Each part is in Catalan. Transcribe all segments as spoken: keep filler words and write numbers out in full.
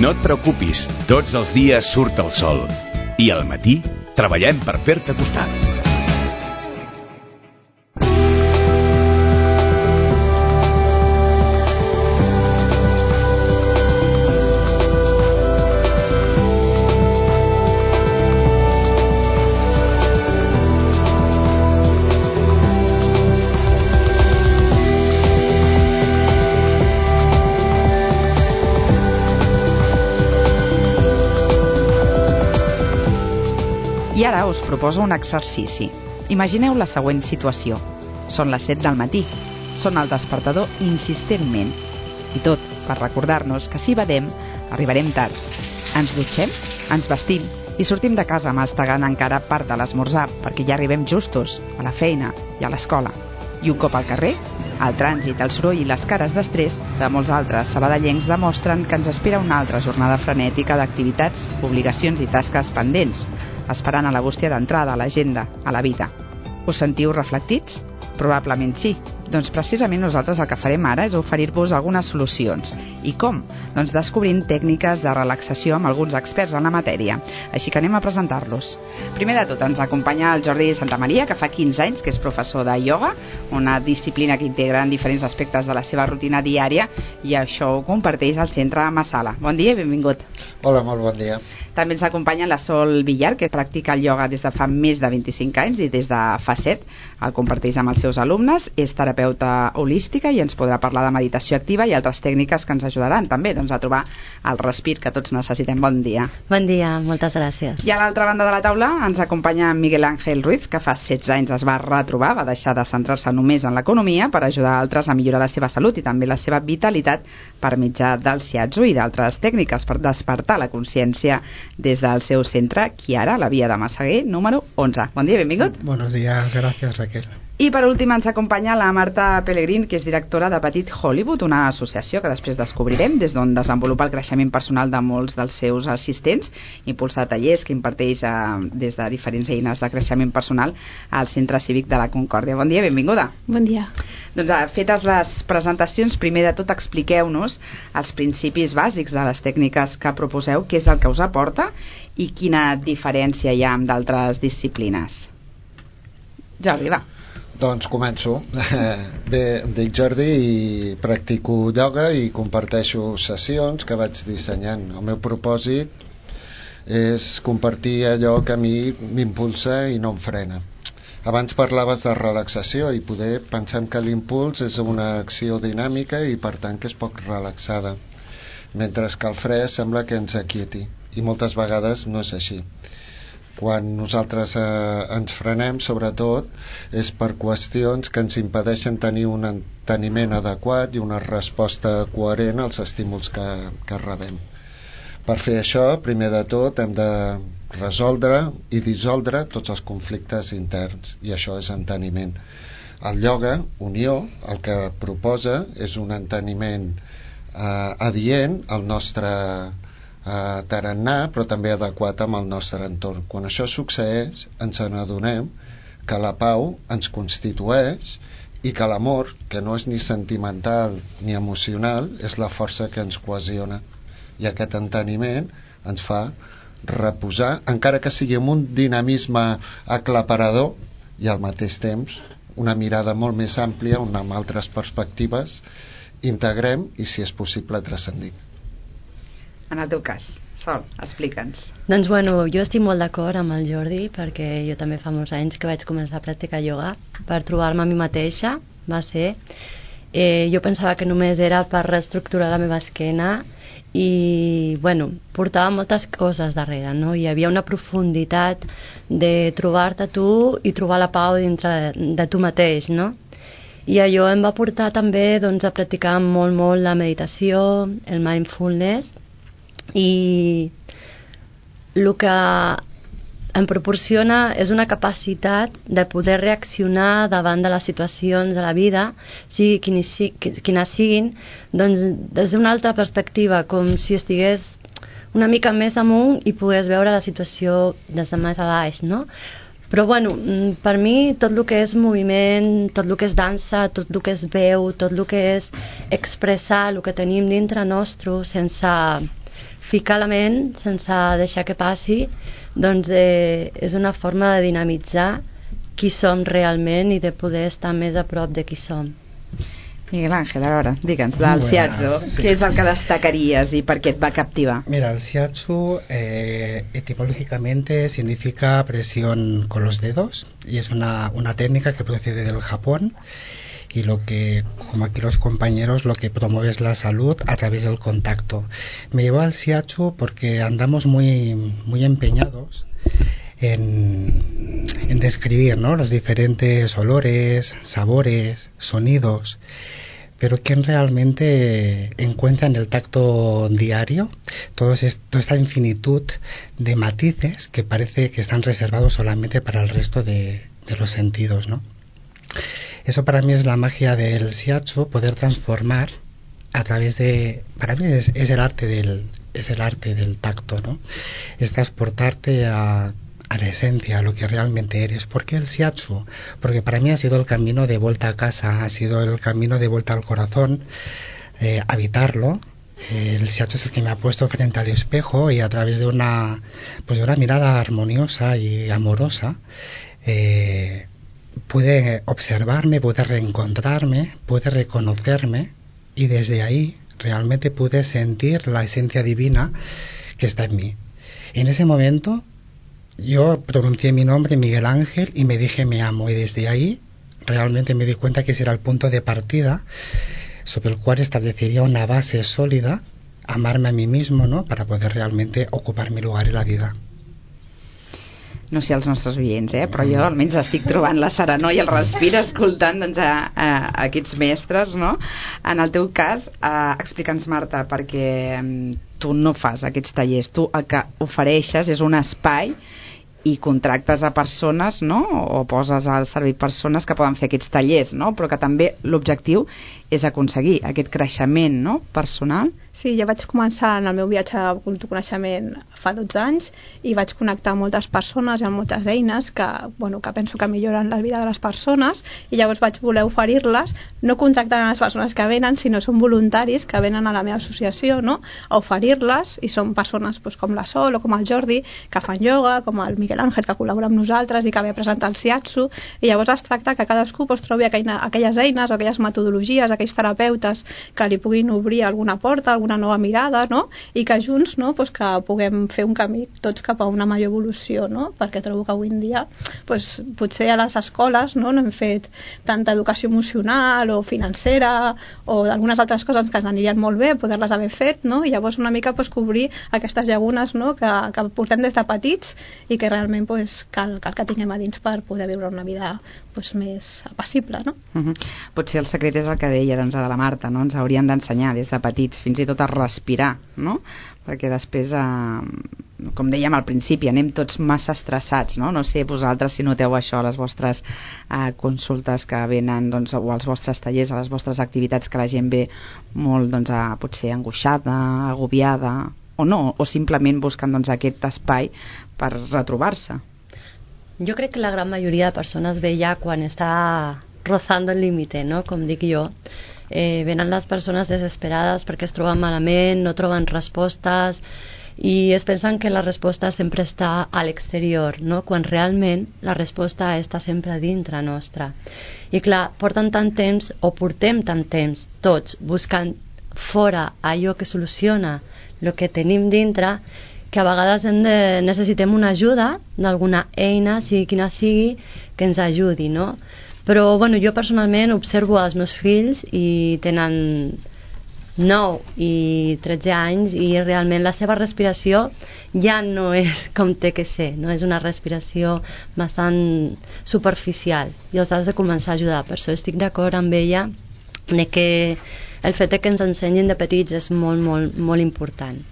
No et preocupis, tots els dies surt el sol. I al matí treballem per fer-te costat. I ara us proposo un exercici. Imagineu la següent situació. Són les set del matí. Sona el despertador insistentment. I tot per recordar-nos que si badem, arribarem tard. Ens dutxem, ens vestim i sortim de casa mastegant encara part de l'esmorzar perquè ja arribem justos a la feina i a l'escola. I un cop al carrer, el trànsit, el soroll i les cares d'estrès de molts altres sabadellencs demostren que ens espera una altra jornada frenètica d'activitats, obligacions i tasques pendents, esperant a la bústia d'entrada a l'agenda, a la vida. Us sentiu reflectits? Probablement sí. Doncs precisament nosaltres el que farem ara és oferir-vos algunes solucions. I com? Doncs descobrint tècniques de relaxació amb alguns experts en la matèria. Així que anem a presentar-los. Primer de tot ens acompanya el Jordi Santamaria, que fa quinze anys que és professor de ioga, una disciplina que integra en diferents aspectes de la seva rutina diària, i això ho comparteix al centre Masala. Bon dia i benvingut. Hola, molt bon dia. També ens acompanya la Sol Villar, que practica el ioga des de fa més de vint-i-cinc anys i des de fa set el comparteix amb els seus alumnes. És terapeuta holística i ens podrà parlar de meditació activa i altres tècniques que ens ajudaran també doncs, a trobar el respir que tots necessitem. Bon dia. Bon dia, moltes gràcies. I a l'altra banda de la taula ens acompanya Miguel Ángel Ruiz, que fa setze anys es va retrobar, va deixar de centrar-se només en l'economia per ajudar altres a millorar la seva salut i també la seva vitalitat per mitjà del shiatsu i d'altres tècniques per despertar la consciència des del seu centre Chiara, a la via de Massaguer, número onze. Bon dia, benvingut. Buenos días, gracias Raquel. I per últim ens acompanya la Marta Pellegrín, que és directora de Petit Hollywood, una associació que després descobrirem des d'on desenvolupa el creixement personal de molts dels seus assistents, impulsa tallers que imparteix eh, des de diferents eines de creixement personal al Centre Cívic de la Concòrdia. Bon dia, benvinguda. Bon dia. Doncs eh, fetes les presentacions, primer de tot expliqueu-nos els principis bàsics de les tècniques que proposeu, què és el que us aporta i quina diferència hi ha amb d'altres disciplines. Jordi, va. Doncs començo. Bé, em dic Jordi i practico ioga i comparteixo sessions que vaig dissenyant. El meu propòsit és compartir allò que a mi m'impulsa i no em frena. Abans parlaves de relaxació i poder pensem que l'impuls és una acció dinàmica i per tant que és poc relaxada, mentre que el fre sembla que ens aquieti i moltes vegades no és així. Quan nosaltres eh, ens frenem, sobretot, és per qüestions que ens impedeixen tenir un enteniment adequat i una resposta coherent als estímuls que, que rebem. Per fer això, primer de tot, hem de resoldre i dissoldre tots els conflictes interns, i això és enteniment. El ioga, unió, el que proposa és un enteniment eh, adient al nostre Uh, tarannà, però també adequat amb el nostre entorn. Quan això succeeix, ens n'adonem que la pau ens constitueix i que l'amor, que no és ni sentimental ni emocional, és la força que ens cohesiona. I aquest enteniment ens fa reposar, encara que sigui amb un dinamisme aclaparador i al mateix temps una mirada molt més àmplia, on amb altres perspectives integrem i, si és possible, transcendim. En el teu cas, Sol, explica'ns. Doncs bueno, jo estic molt d'acord amb el Jordi perquè jo també fa molts anys que vaig començar a practicar ioga per trobar-me a mi mateixa. Va ser, eh, jo pensava que només era per reestructurar la meva esquena i bueno, portava moltes coses darrere, no? Hi havia una profunditat de trobar-te tu i trobar la pau dintre de, de tu mateix, no? I allò em va portar també doncs, a practicar molt molt la meditació, el mindfulness, i el que em proporciona és una capacitat de poder reaccionar davant de les situacions de la vida, sigui quines, quines siguin, doncs des d'una altra perspectiva, com si estigués una mica més amunt i pogués veure la situació des de més a baix, no? Però bueno, per mi tot el que és moviment, tot el que és dansa, tot el que és veu, tot el que és expressar el que tenim dintre nostre sense ficar la ment sense deixar que passi, doncs eh, és una forma de dinamitzar qui som realment i de poder estar més a prop de qui som. Miguel Ángel, a veure, digue'ns, del shiatsu, sí. Què és el que destacarías y por qué te va a captivar? Mira, el shiatsu eh, etimológicamente significa presión con los dedos y es una, una técnica que procede del Japón y lo que, como aquí los compañeros, lo que promueve es la salud a través del contacto. Me llevó al shiatsu porque andamos muy, muy empeñados en, en describir, ¿no?, los diferentes olores, sabores, sonidos, pero quien realmente encuentra en el tacto diario todo es, toda esta infinitud de matices que parece que están reservados solamente para el resto de, de los sentidos, ¿no? Eso para mí es la magia del shiatsu, poder transformar a través de, para mí es, es el arte del es el arte del tacto, ¿no? Es transportarte a a la esencia, a lo que realmente eres. ¿Por qué el shiatsu? Porque para mí ha sido el camino de vuelta a casa, ha sido el camino de vuelta al corazón, eh, habitarlo. Eh, el shiatsu es el que me ha puesto frente al espejo y a través de una, pues de una mirada armoniosa y amorosa, eh, pude observarme, pude reencontrarme, pude reconocerme y desde ahí realmente pude sentir la esencia divina que está en mí. En ese momento yo pronuncié mi nombre, Miguel Ángel, y me dije me amo, y desde ahí realmente me di cuenta que ese era el punto de partida sobre el cual establecería una base sólida, amarme a mí mismo, ¿no?, para poder realmente ocupar mi lugar en la vida. No sé els nostres oients, eh? Però jo almenys estic trobant la serenor i el respir escoltant doncs, a, a, a aquests mestres, no? En el teu cas, eh, explica'ns, Marta, perquè tu no fas aquests tallers, tu el que ofereixes és un espai i contractes a persones, no?, o poses al servei persones que poden fer aquests tallers, no?, però que també l'objectiu és aconseguir aquest creixement, no?, personal. Sí, jo vaig començar en el meu viatge d'autoconeixement fa dotze anys i vaig connectar amb moltes persones i amb moltes eines que, bueno, que penso que milloren la vida de les persones, i llavors vaig voler oferir-les, no contractant a les persones que venen, sinó són voluntaris que venen a la meva associació, no?, a oferir-les, i són persones doncs, com la Sol o com el Jordi, que fan ioga, com el Miguel Ángel, que col·labora amb nosaltres i que ve a presentar el shiatsu, i llavors es tracta que cadascú doncs, trobi aquella, aquelles eines o aquelles metodologies, aquells terapeutes que li puguin obrir alguna porta, alguna una nova mirada, no?, i que junts, no?, pues que puguem fer un camí tots cap a una major evolució, no?, perquè trobo que avui en dia pues, potser a les escoles, no?, no hem fet tanta educació emocional o financera o d'algunes altres coses que ens anirien molt bé poder-les haver fet, no?, i llavors una mica pues, cobrir aquestes llagunes, no?, que, que portem des de petits i que realment pues, cal, cal que tinguem a dins per poder viure una vida pues, més apassible, no? Uh-huh. Potser el secret és el que deia doncs, a la Marta, no?, ens haurien d'ensenyar des de petits fins i tot a respirar, no?, perquè després eh, com dèiem al principi anem tots massa estressats, no? No sé vosaltres si noteu això a les vostres eh, consultes que venen doncs, o als vostres tallers, a les vostres activitats, que la gent ve molt doncs, a, potser angoixada, agobiada o no, o simplement buscant doncs, aquest espai per retrobar-se. Jo crec que la gran majoria de persones ve ja quan està rozando el límite, no?, com dic jo. Eh, venen les persones desesperades perquè es troben malament, no troben respostes i es pensen que la resposta sempre està a l'exterior, no?, quan realment la resposta està sempre dintre nostra. I clar, porten tant temps o portem tant temps tots buscant fora allò que soluciona el que tenim dintre, que a vegades hem de, necessitem una ajuda d'alguna eina, sigui quina sigui, que ens ajudi, no? Però bueno, jo personalment observo els meus fills i tenen nou i tretze anys i realment la seva respiració ja no és com té que ser, no? És una respiració bastant superficial i els has de començar a ajudar. Per això estic d'acord amb ella que el fet que ens ensenyin de petits és molt, molt, molt important.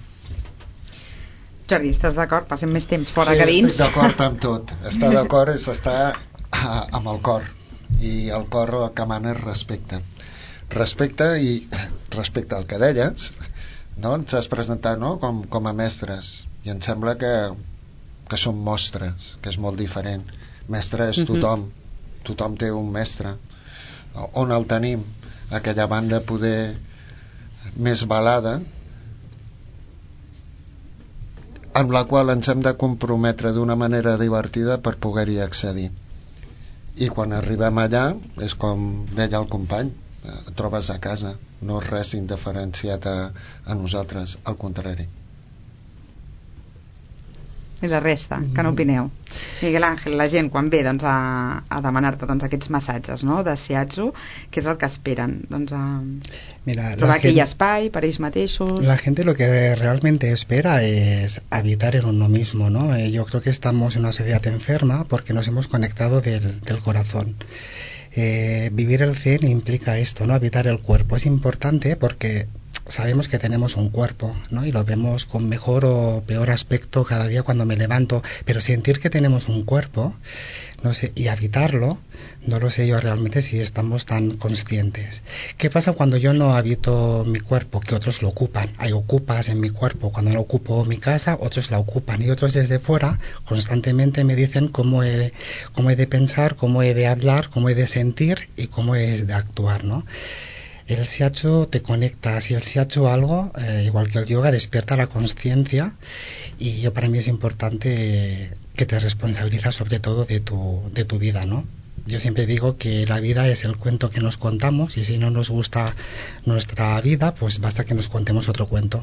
Jordi, estàs d'acord? Passem més temps fora sí, que dins. Estic d'acord amb tot. Estar d'acord és estar amb el cor, i el cor el que mana és respecte. Respecte i respecte al que deies, no? Ens has presentat, no?, com, com a mestres, i em sembla que, que són mostres, que és molt diferent. Mestre és tothom, uh-huh. Tothom té un mestre. On el tenim? Aquella banda poder més balada, amb la qual ens hem de comprometre d'una manera divertida per poder-hi accedir. I quan arribem allà, és com deia el company, et trobes a casa, no és res indiferenciat a, a nosaltres, al contrari. I la resta, que no opineu? Miguel Ángel, la gent quan ve doncs, a, a demanar-te doncs, aquests massatges, no?, de shiatsu, què és el que esperen? Doncs a Mira, trobar aquell gente, espai per ells mateixos. La gente lo que realmente espera es habitar en uno mismo, ¿no? Eh, yo creo que estamos en una sociedad enferma porque nos hemos conectado del, del corazón. Eh, vivir el zen implica esto, ¿no? Habitar el cuerpo. Es importante porque sabemos que tenemos un cuerpo, ¿no? Y lo vemos con mejor o peor aspecto cada día cuando me levanto, pero sentir que tenemos un cuerpo, no sé, y habitarlo, no lo sé yo realmente si estamos tan conscientes. ¿Qué pasa cuando yo no habito mi cuerpo? Que otros lo ocupan. Hay ocupas en mi cuerpo. Cuando no ocupo mi casa, otros la ocupan. Y otros desde fuera constantemente me dicen cómo he, cómo he de pensar, cómo he de hablar, cómo he de sentir y cómo he de actuar, ¿no? El shiatsu te conecta, si el shiatsu algo, eh, igual que el yoga, despierta la conciencia, y yo para mí es importante que te responsabilizas sobre todo de tu, de tu vida, ¿no? Yo siempre digo que la vida es el cuento que nos contamos, y si no nos gusta nuestra vida, pues basta que nos contemos otro cuento.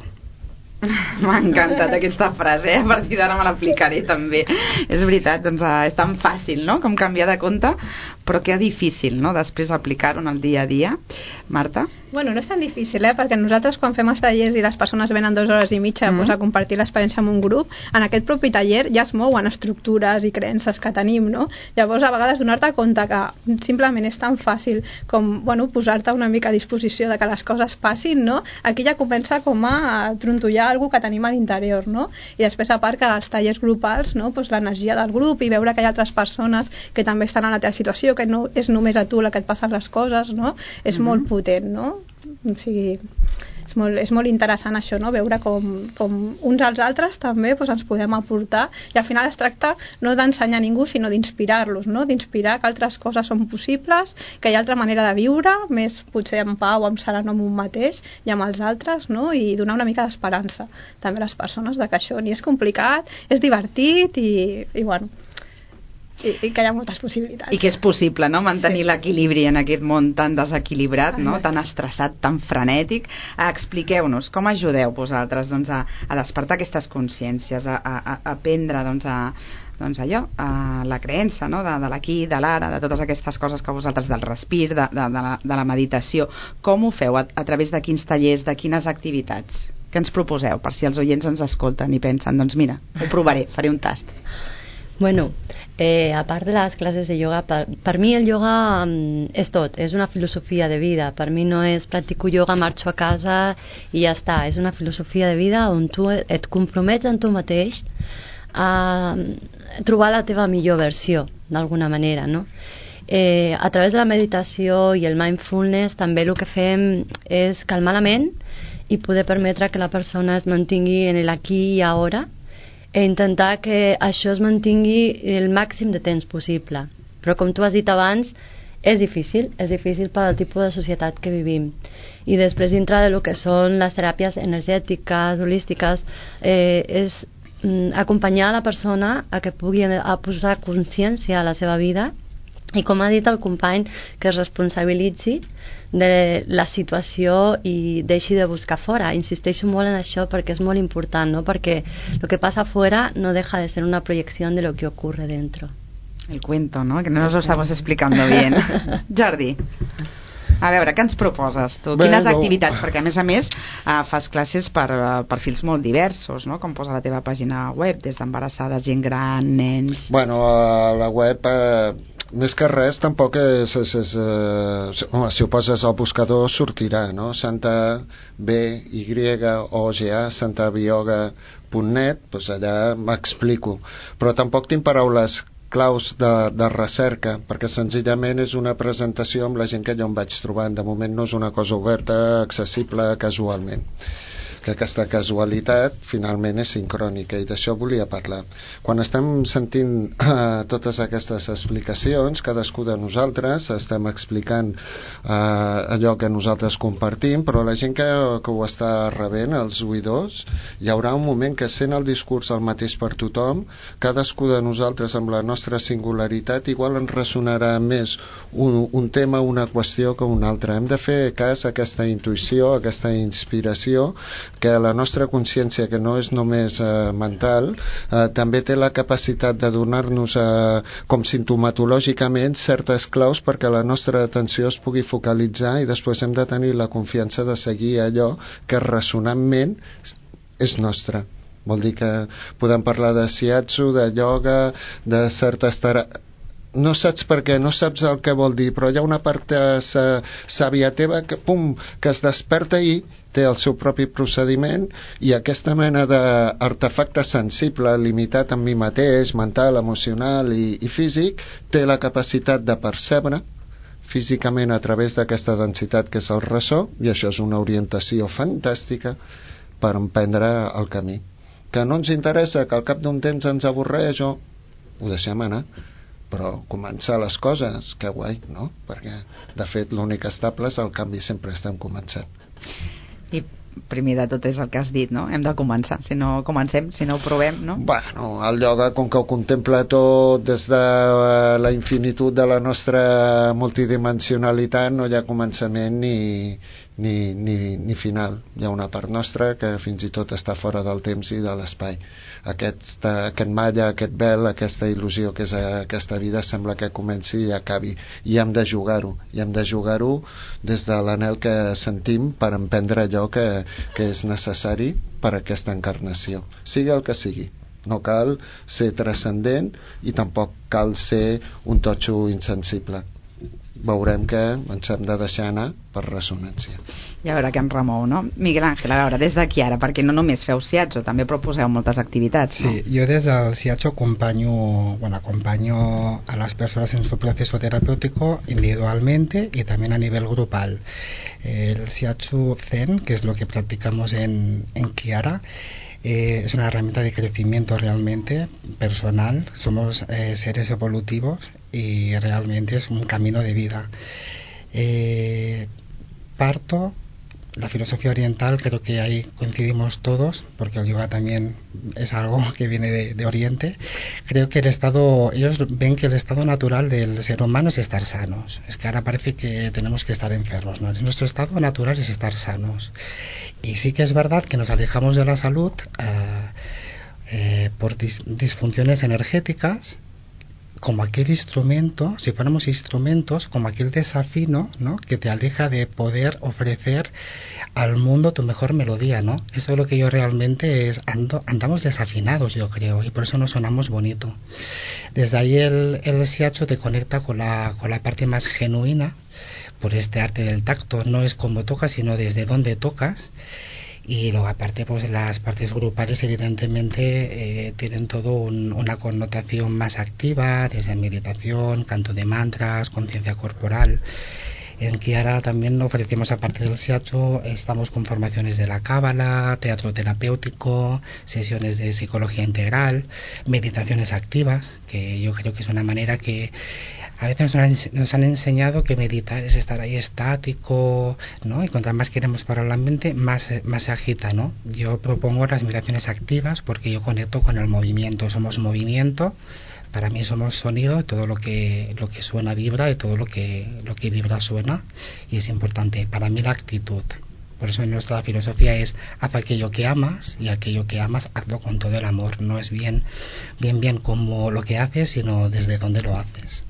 M'ha encantat aquesta frase, eh? A partir d'ara me l'aplicaré també. És veritat, doncs és tan fàcil, no?, com canviar de compte, però que difícil, no?, després aplicar-ho en el dia a dia. Marta? Bueno, no és tan difícil, eh? Perquè nosaltres quan fem els tallers i les persones venen dues hores i mitja mm. pues, a compartir l'experiència amb un grup, en aquest propi taller ja es mouen estructures i creences que tenim, no? Llavors, a vegades donar-te compte que simplement és tan fàcil com, bueno, posar-te una mica a disposició de que les coses passin, no? Aquí ja comença com a trontollar alguna que tenim a l'interior, no? I després, a part, que als tallers grupals, no?, pues, l'energia del grup i veure que hi ha altres persones que també estan en la teva situació, que no és només a tu la que et passen les coses, no? És mm-hmm. molt potent, no? O sigui, és molt, és molt interessant això, no? Veure com, com uns als altres també pues, ens podem aportar, i al final es tracta no d'ensenyar a ningú, sinó d'inspirar-los, no? D'inspirar que altres coses són possibles, que hi ha altra manera de viure, més potser en pau, amb serenor amb un mateix i amb els altres, no? I donar una mica d'esperança també a les persones de que això ni és complicat, és divertit i, i bueno, I, i que hi ha moltes possibilitats. I que és possible, no?, mantenir sí. l'equilibri en aquest món tan desequilibrat, no?, tan estressat, tan frenètic. Expliqueu-nos, com ajudeu vosaltres doncs, a, a despertar aquestes consciències, a, a, a aprendre doncs, a, doncs allò, a la creença, no?, de, de l'aquí, de l'ara, de totes aquestes coses que vosaltres, del respir, de, de, de, la, de la meditació. Com ho feu? A, a través de quins tallers, de quines activitats? Què ens proposeu, per si els oients ens escolten i pensen, doncs mira, ho provaré, faré un tast. Bueno, eh, a part de les classes de yoga, per, per mi el yoga um, és tot, és una filosofia de vida. Per mi no és practico yoga, marxo a casa i ja està. És una filosofia de vida on tu et compromets en tu mateix a trobar la teva millor versió, d'alguna manera, no? Eh, a través de la meditació i el mindfulness també el que fem és calmar la ment i poder permetre que la persona es mantingui en l'aquí i ara, i intentar que això es mantingui el màxim de temps possible. Però com tu has dit abans, és difícil, és difícil pel tipus de societat que vivim. I després, dintre de lo que són les teràpies energètiques, holístiques, eh, és mm, acompanyar a la persona a que pugui a posar consciència a la seva vida, i com ha dit el company, que es responsabilitzi de la situació i deixi de buscar fora. Insisteixo molt en això perquè és molt important, ¿no? Perquè lo que pasa fuera no deja de ser una proyección de lo que ocurre dentro. El cuento, ¿no? Que no nos lo estamos explicando bien. Jordi, a veure, què ens proposes tu? Quines bueno, activitats? Perquè a més a més uh, fas classes per uh, perfils molt diversos, no? Com posa la teva pàgina web, des d'embarassades, gent gran, nens... Bueno, a la web... Uh... més que res tampoc és, és, és eh, home, si ho poses al buscador sortirà, no? Santa B Y O G A santavioga punt net, doncs allà m'explico, però tampoc tinc paraules claus de, de recerca, perquè senzillament és una presentació amb la gent que jo em vaig trobant. De moment no és una cosa oberta, accessible casualment. que aquesta casualitat finalment és sincrònica, i d'això volia parlar. Quan estem sentint eh, totes aquestes explicacions, cadascú de nosaltres estem explicant eh, allò que nosaltres compartim, però la gent que, que ho està rebent, els oïdors, hi haurà un moment que sent el discurs el mateix per tothom, cadascú de nosaltres amb la nostra singularitat igual ens ressonarà més un, un tema, una qüestió que una altra. Hem de fer cas a aquesta intuïció, a aquesta inspiració, que la nostra consciència, que no és només eh, mental, eh, també té la capacitat de donar-nos eh, com sintomatològicament certes claus perquè la nostra atenció es pugui focalitzar, i després hem de tenir la confiança de seguir allò que ressonantment és nostre. Vol dir que podem parlar de shiatsu, de ioga, de certes terapies. No saps per què, no saps el que vol dir, però hi ha una part eh, sàvia teva que, pum, que es desperta i té el seu propi procediment, i aquesta mena d'artefacte sensible, limitat en mi mateix, mental, emocional i, i físic, té la capacitat de percebre físicament a través d'aquesta densitat que és el ressò, i això és una orientació fantàstica per emprendre el camí. Que no ens interessa, que al cap d'un temps ens avorreix o ho deixem anar, però començar les coses, que guai, no? Perquè de fet l'únic estable és el canvi, sempre estem començant. I primer de tot és el que has dit, no? Hem de començar, si no comencem, si no ho provem, no? Bueno, el ioga, com que ho contempla tot des de la infinitud de la nostra multidimensionalitat, no hi ha començament ni, ni, ni, ni final. Hi ha una part nostra que fins i tot està fora del temps i de l'espai. Aquest, aquest malla, aquest vel, aquesta il·lusió que és aquesta vida sembla que comenci i acabi, i hem de jugar-ho, i hem de jugar-ho des de l'anhel que sentim per emprendre allò que, que és necessari per a aquesta encarnació, sigui el que sigui. No cal ser transcendent i tampoc cal ser un totxo insensible. Veurem que ens hem de deixar anar per ressonància. I a veure què ens remou, no? Miguel Ángel, a veure, des d'aquí ara, perquè no només feu shiatsu, també proposeu moltes activitats, ¿no? Sí, yo desde el shiatsu acompaño, bueno, acompaño a las personas en su proceso terapéutico individualmente y también a nivel grupal. El shiatsu zen, que es lo que practicamos en, en Kiara, Eh, es una herramienta de crecimiento realmente personal. Somos eh, seres evolutivos y realmente es un camino de vida. Eh, parto la filosofía oriental, creo que ahí coincidimos todos, porque el yoga también es algo que viene de, de Oriente. Creo que el estado, ellos ven que el estado natural del ser humano es estar sanos. Es que ahora parece que tenemos que estar enfermos, ¿no? Nuestro estado natural es estar sanos. Y sí que es verdad que nos alejamos de la salud eh, eh, por dis, disfunciones energéticas, como aquel instrumento, si fuéramos instrumentos, como aquel desafino, ¿no?, que te aleja de poder ofrecer al mundo tu mejor melodía, ¿no? Eso es lo que yo realmente es, ando, andamos desafinados, yo creo, y por eso no sonamos bonito. Desde ahí el, el shiatsu te conecta con la, con la parte más genuina, por este arte del tacto, no es como tocas, sino desde dónde tocas. Y luego aparte pues las partes grupales evidentemente eh, tienen todo un, una connotación más activa, desde meditación, canto de mantras, conciencia corporal. En Kiara también ofrecemos, aparte del shiatsu, estamos con formaciones de la cábala, teatro terapéutico, sesiones de psicología integral, meditaciones activas, que yo creo que es una manera que a veces nos han, nos han enseñado que meditar es estar ahí estático, ¿no? Y cuanto más queremos parar la mente, más, más se agita, ¿no? Yo propongo las meditaciones activas porque yo conecto con el movimiento, somos movimiento. Para mí somos sonido, todo lo que lo que suena vibra y todo lo que lo que vibra suena, y es importante. Para mí la actitud. Por eso nuestra filosofía es haz aquello que amas, y aquello que amas hazlo con todo el amor. No es bien bien bien como lo que haces, sino desde dónde lo haces.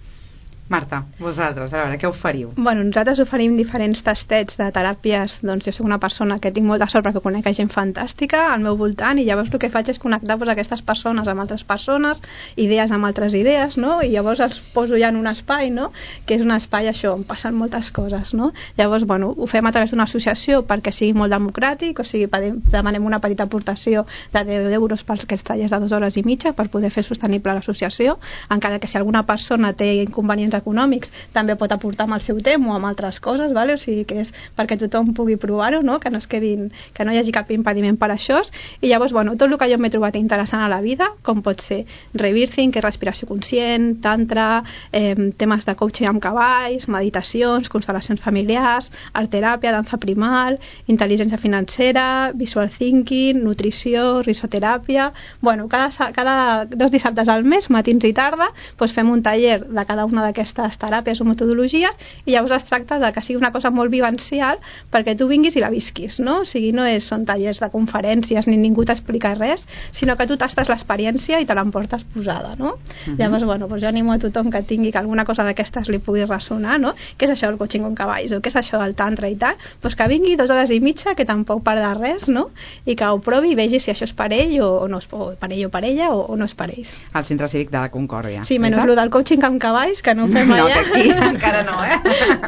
Marta, vosaltres, a veure, què oferiu? Bueno, nosaltres oferim diferents tastets de teràpies. Doncs jo soc una persona que tinc molta sort perquè conec gent fantàstica al meu voltant, i llavors el que faig és connectar pues, aquestes persones amb altres persones, idees amb altres idees, no? I llavors els poso ja en un espai, no?, que és un espai això, on passen moltes coses, no? Llavors, bueno, ho fem a través d'una associació perquè sigui molt democràtic, o sigui, demanem una petita aportació de deu euros pels aquests tallers de dues hores i mitja per poder fer sostenible l'associació, encara que si alguna persona té inconvenients econòmics, també pot aportar amb el seu temps o amb altres coses, vale? O sigui que és perquè tothom pugui provar-ho, no? Que no es quedin, que no hi hagi cap impediment per això. I llavors, bueno, tot el que jo m'he trobat interessant a la vida, com pot ser rebirthing, que és respiració conscient, tantra, eh, temes de coaching amb cavalls, meditacions, constel·lacions familiars, art teràpia, dansa primal, intel·ligència financera, visual thinking, nutrició, risoteràpia. Bueno, cada, cada dos dissabtes al mes, matins i tarda, doncs fem un taller de cada una d'aquestes teràpies o metodologies i llavors es tracta de que sigui una cosa molt vivencial perquè tu vinguis i la visquis, no? O sigui, no és, són tallers de conferències ni ningú t'explica res, sinó que tu tastes l'experiència i te l'emportes posada, no? Uh-huh. Llavors, bueno, doncs jo animo a tothom que tingui que alguna cosa d'aquestes li pugui ressonar, no? Què és això del coaching con cavalls o què és això del tantra i tal? Doncs que vingui dues hores i mitja, que tampoc perdrà res, no? I que ho provi i vegi si això és per ell o, o no és o per ell o per ella o, o no és per ells. Al Centre Cívic de la Concòrdia. Sí, menys el del coaching amb cavalls, que no ho fem no, allà. No, aquí encara no, eh?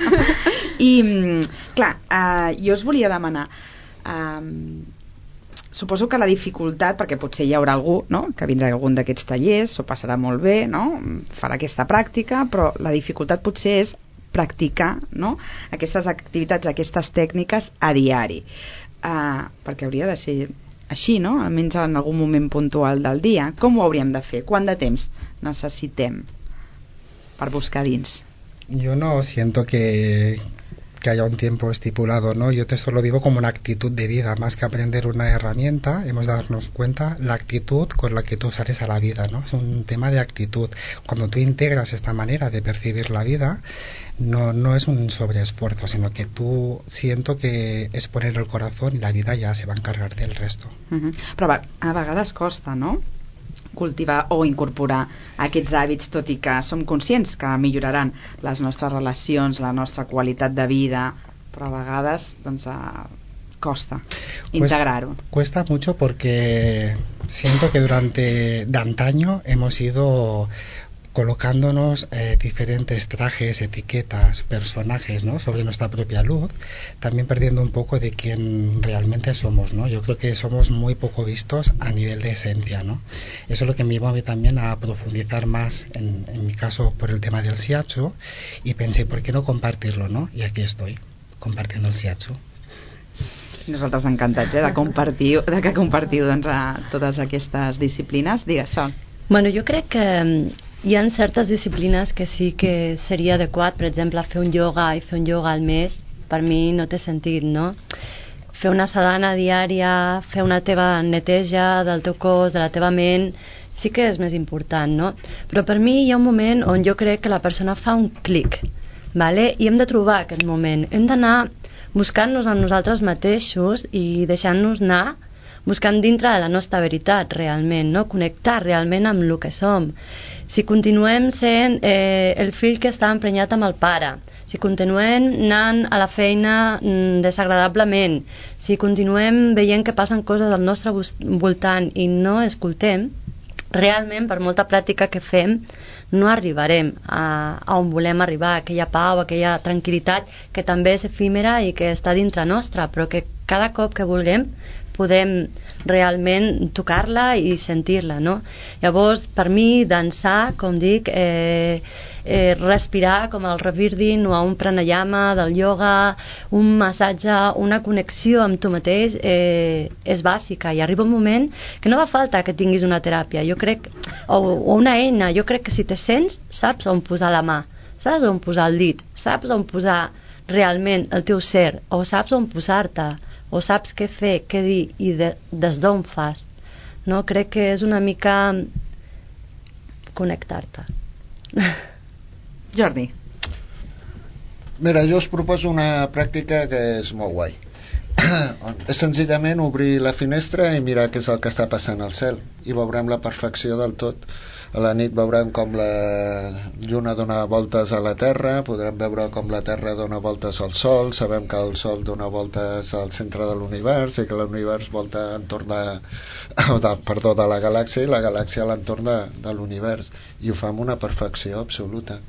I, clar, uh, jo us volia demanar... Uh, suposo que la dificultat, perquè potser hi haurà algú, no?, que vindrà a algun d'aquests tallers, s'ho passarà molt bé, no?, farà aquesta pràctica, però la dificultat potser és practicar, no?, aquestes activitats, aquestes tècniques a diari, uh, perquè hauria de ser així, no?, almenys en algun moment puntual del dia. Com ho hauríem de fer? Quant de temps necessitem per buscar dins? Yo no siento que que haya un tiempo estipulado, ¿no? Yo esto lo vivo como una actitud de vida, más que aprender una herramienta, hemos de darnos cuenta la actitud con la que tú sales a la vida, ¿no? Es un tema de actitud. Cuando tú integras esta manera de percibir la vida, no, no es un sobreesfuerzo, sino que tú siento que es poner el corazón y la vida ya se va a encargar del resto. Uh-huh. Però a, a vegades costa, no?, cultivar o incorporar aquests hàbits, tot i que som conscients que milloraran les nostres relacions, la nostra qualitat de vida, però a vegades doncs, uh, costa integrar-ho. Cuesta, cuesta mucho porque siento que durante de antaño hemos ido colocándonos eh, diferentes trajes, etiquetas, personajes, ¿no?, sobre nuestra propia luz, también perdiendo un poco de quién realmente somos, ¿no? Yo creo que somos muy poco vistos a nivel de esencia, ¿no? Eso es lo que me llevó a mí también a profundizar más, en, en mi caso, por el tema del shiatsu, y pensé, ¿por qué no compartirlo, no? Y aquí estoy, compartiendo el shiatsu. Nosaltres encantats, eh, de compartir, de que compartiu doncs, a totes aquestes disciplines. Digues, Sol. Bueno, jo crec que hi ha certes disciplines que sí que seria adequat, per exemple, fer un yoga i fer un yoga al mes, per mi no té sentit, no? Fer una sadhana diària, fer una teva neteja del teu cos, de la teva ment, sí que és més important, no? Però per mi hi ha un moment on jo crec que la persona fa un clic, vale? I hem de trobar aquest moment, hem d'anar buscant-nos a nosaltres mateixos i deixant-nos anar buscant dintre de la nostra veritat realment, no? Connectar realment amb el que som. Si continuem sent eh, el fill que està emprenyat amb el pare, si continuem anant a la feina mm, desagradablement, si continuem veient que passen coses al nostre voltant i no escoltem, realment per molta pràctica que fem no arribarem a, a on volem arribar, aquella pau, aquella tranquil·litat que també és efímera i que està dintre nostra, però que cada cop que vulguem podem realment tocar-la i sentir-la, no? Llavors, per mi, dansar, com dic, eh, eh, respirar com el rebirthing o un pranayama del yoga, un massatge, una connexió amb tu mateix eh, és bàsica, i arriba un moment que no fa falta que tinguis una teràpia, jo crec, o, o una eina, jo crec que si te sents, saps on posar la mà, saps on posar el dit, saps on posar realment el teu ser, o saps on posar-te, o saps què fer, què dir i de, des d'on fas, no? Crec que és una mica connectar-te. Jordi. Mira, jo us proposo una pràctica que és molt guai. És senzillament obrir la finestra i mirar què és el que està passant al cel i veurem la perfecció del tot. A la nit veurem com la lluna dona voltes a la Terra, podrem veure com la Terra dona voltes al Sol, sabem que el Sol dona voltes al centre de l'univers i que l'univers volta entorn de, de, perdó, de la galàxia i la galàxia a l'entorn de, de l'univers, i ho fa amb una perfecció absoluta.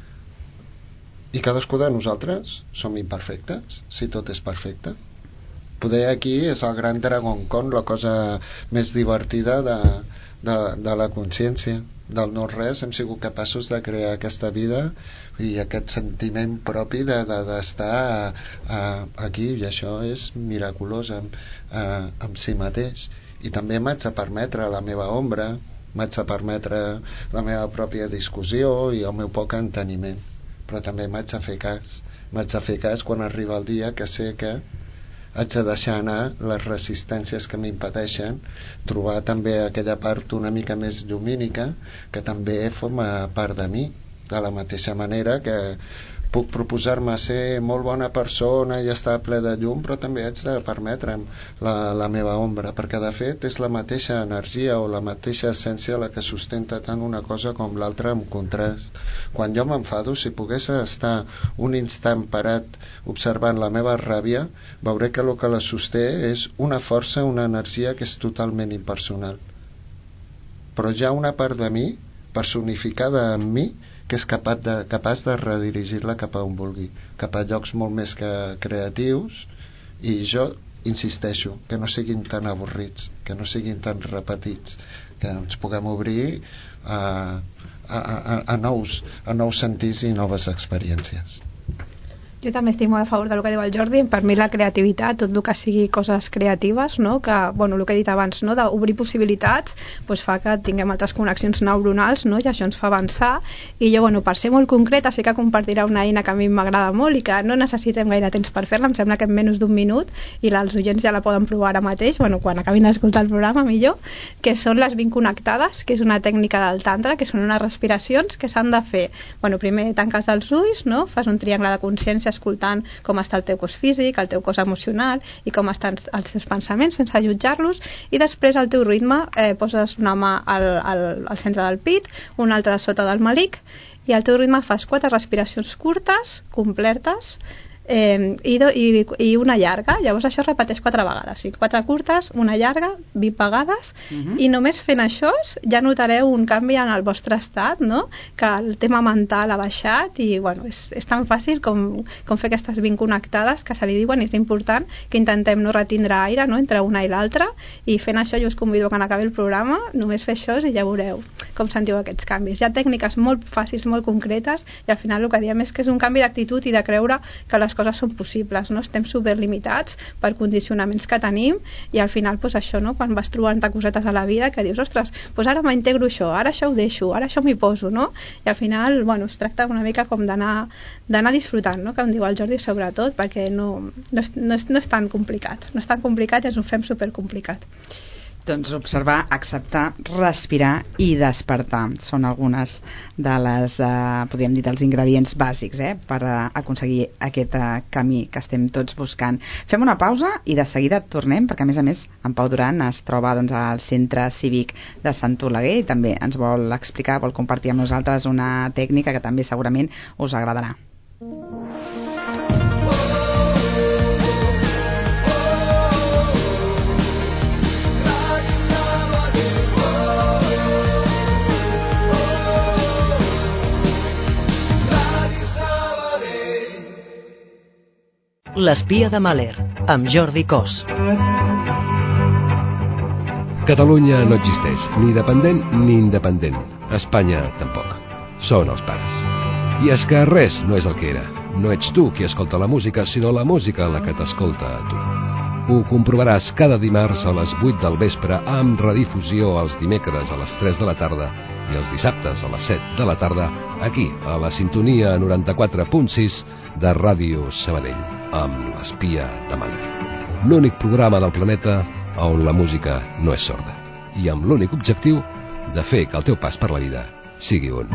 I cadascú de nosaltres som imperfectes, si tot és perfecte. Poder aquí és el gran Dragon Con, la cosa més divertida de, de, de la consciència. Del no-res hem sigut capaços de crear aquesta vida i aquest sentiment propi de, de, d'estar a, a, aquí, i això és miraculós amb, a, amb si mateix. I també m'haig de permetre la meva ombra, m'haig de permetre la meva pròpia discussió i el meu poc enteniment, però també m'haig de fer cas m'haig de fer cas quan arriba el dia que sé que haig de deixar anar les resistències que m'impedeixen trobar també aquella part una mica més llumínica que també forma part de mi, de la mateixa manera que puc proposar-me ser molt bona persona i estar ple de llum, però també haig de permetre'm la, la meva ombra, perquè de fet és la mateixa energia o la mateixa essència la que sustenta tant una cosa com l'altra en contrast. Quan jo m'enfado, si pogués estar un instant parat observant la meva ràbia, veuré que el que la sosté és una força, una energia que és totalment impersonal. Però hi ha una part de mi, personificada en mi, que és capaç de, capaç de redirigir-la cap a on vulgui, cap a llocs molt més que creatius, i jo insisteixo, que no siguin tan avorrits, que no siguin tan repetits, que ens puguem obrir a, a, a, a, nous, a nous sentits i noves experiències. Jo també estic molt a favor del que diu el Jordi. Per mi la creativitat, tot el que sigui coses creatives, no? Que, bueno, el que he dit abans, no? D'obrir possibilitats, doncs fa que tinguem altres connexions neuronals, no? I això ens fa avançar. I jo, bueno, per ser molt concreta, sí que compartirà una eina que a mi m'agrada molt i que no necessitem gaire temps per fer-la, em sembla que en menys d'un minut, i els oients ja la poden provar ara mateix, bueno, quan acabin d'escoltar el programa millor, que són les vint connectades, que és una tècnica del tantra, que són unes respiracions que s'han de fer. Bueno, primer tanques els ulls, no? Fas un triangle de consciència escoltant com està el teu cos físic, el teu cos emocional i com estan els teus pensaments sense jutjar-los, i després al teu ritme eh, poses una mà al, al, al centre del pit, una altra sota del melic, i al teu ritme fas quatre respiracions curtes, completes, eh, i, do, i, i una llarga. Llavors això es repeteix quatre vegades, sí, quatre curtes, una llarga, vint vegades, uh-huh. I només fent això ja notareu un canvi en el vostre estat, no? Que el tema mental ha baixat, i bueno, és, és tan fàcil com, com fer aquestes vint connectades que se li diuen, i és important que intentem no retindre aire, no? Entre una i l'altra, i fent això jo us convido que quan acabi el programa només fer això i ja veureu com sentiu aquests canvis. Hi ha tècniques molt fàcils, molt concretes, i al final el que diem és que és un canvi d'actitud i de creure que les coses són possibles, no? Estem superlimitats per condicionaments que tenim, i al final pues, això, no? Quan vas trobant cosetes a la vida que dius, ostres, pues ara m'integro això, ara això ho deixo, ara això m'hi poso, no? I al final, bueno, es tracta una mica com d'anar d'anar disfrutant, no? Com diu el Jordi, sobretot, perquè no, no, és, no, és, no és tan complicat, no és tan complicat i ens ho fem supercomplicat. Doncs observar, acceptar, respirar i despertar són algunes de les, eh, podríem dir, dels ingredients bàsics eh, per eh, aconseguir aquest eh, camí que estem tots buscant. Fem una pausa i de seguida tornem, perquè a més a més en Pau Duran es troba doncs, al Centre Cívic de Sant Oleguer i també ens vol explicar, vol compartir amb nosaltres una tècnica que també segurament us agradarà. L'espia de Mahler, amb Jordi Cos. Catalunya no existeix, ni dependent ni independent. Espanya tampoc. Són els pares. I és que res no és el que era. No ets tu qui escolta la música, sinó la música la que t'escolta a tu. Ho comprovaràs cada dimarts a les vuit del vespre amb redifusió els dimecres a les tres de la tarda i els dissabtes a les set de la tarda aquí, a la sintonia noranta-quatre punt sis de Ràdio Sabadell, amb l'espia de Mahler. L'únic programa del planeta on la música no és sorda i amb l'únic objectiu de fer que el teu pas per la vida sigui un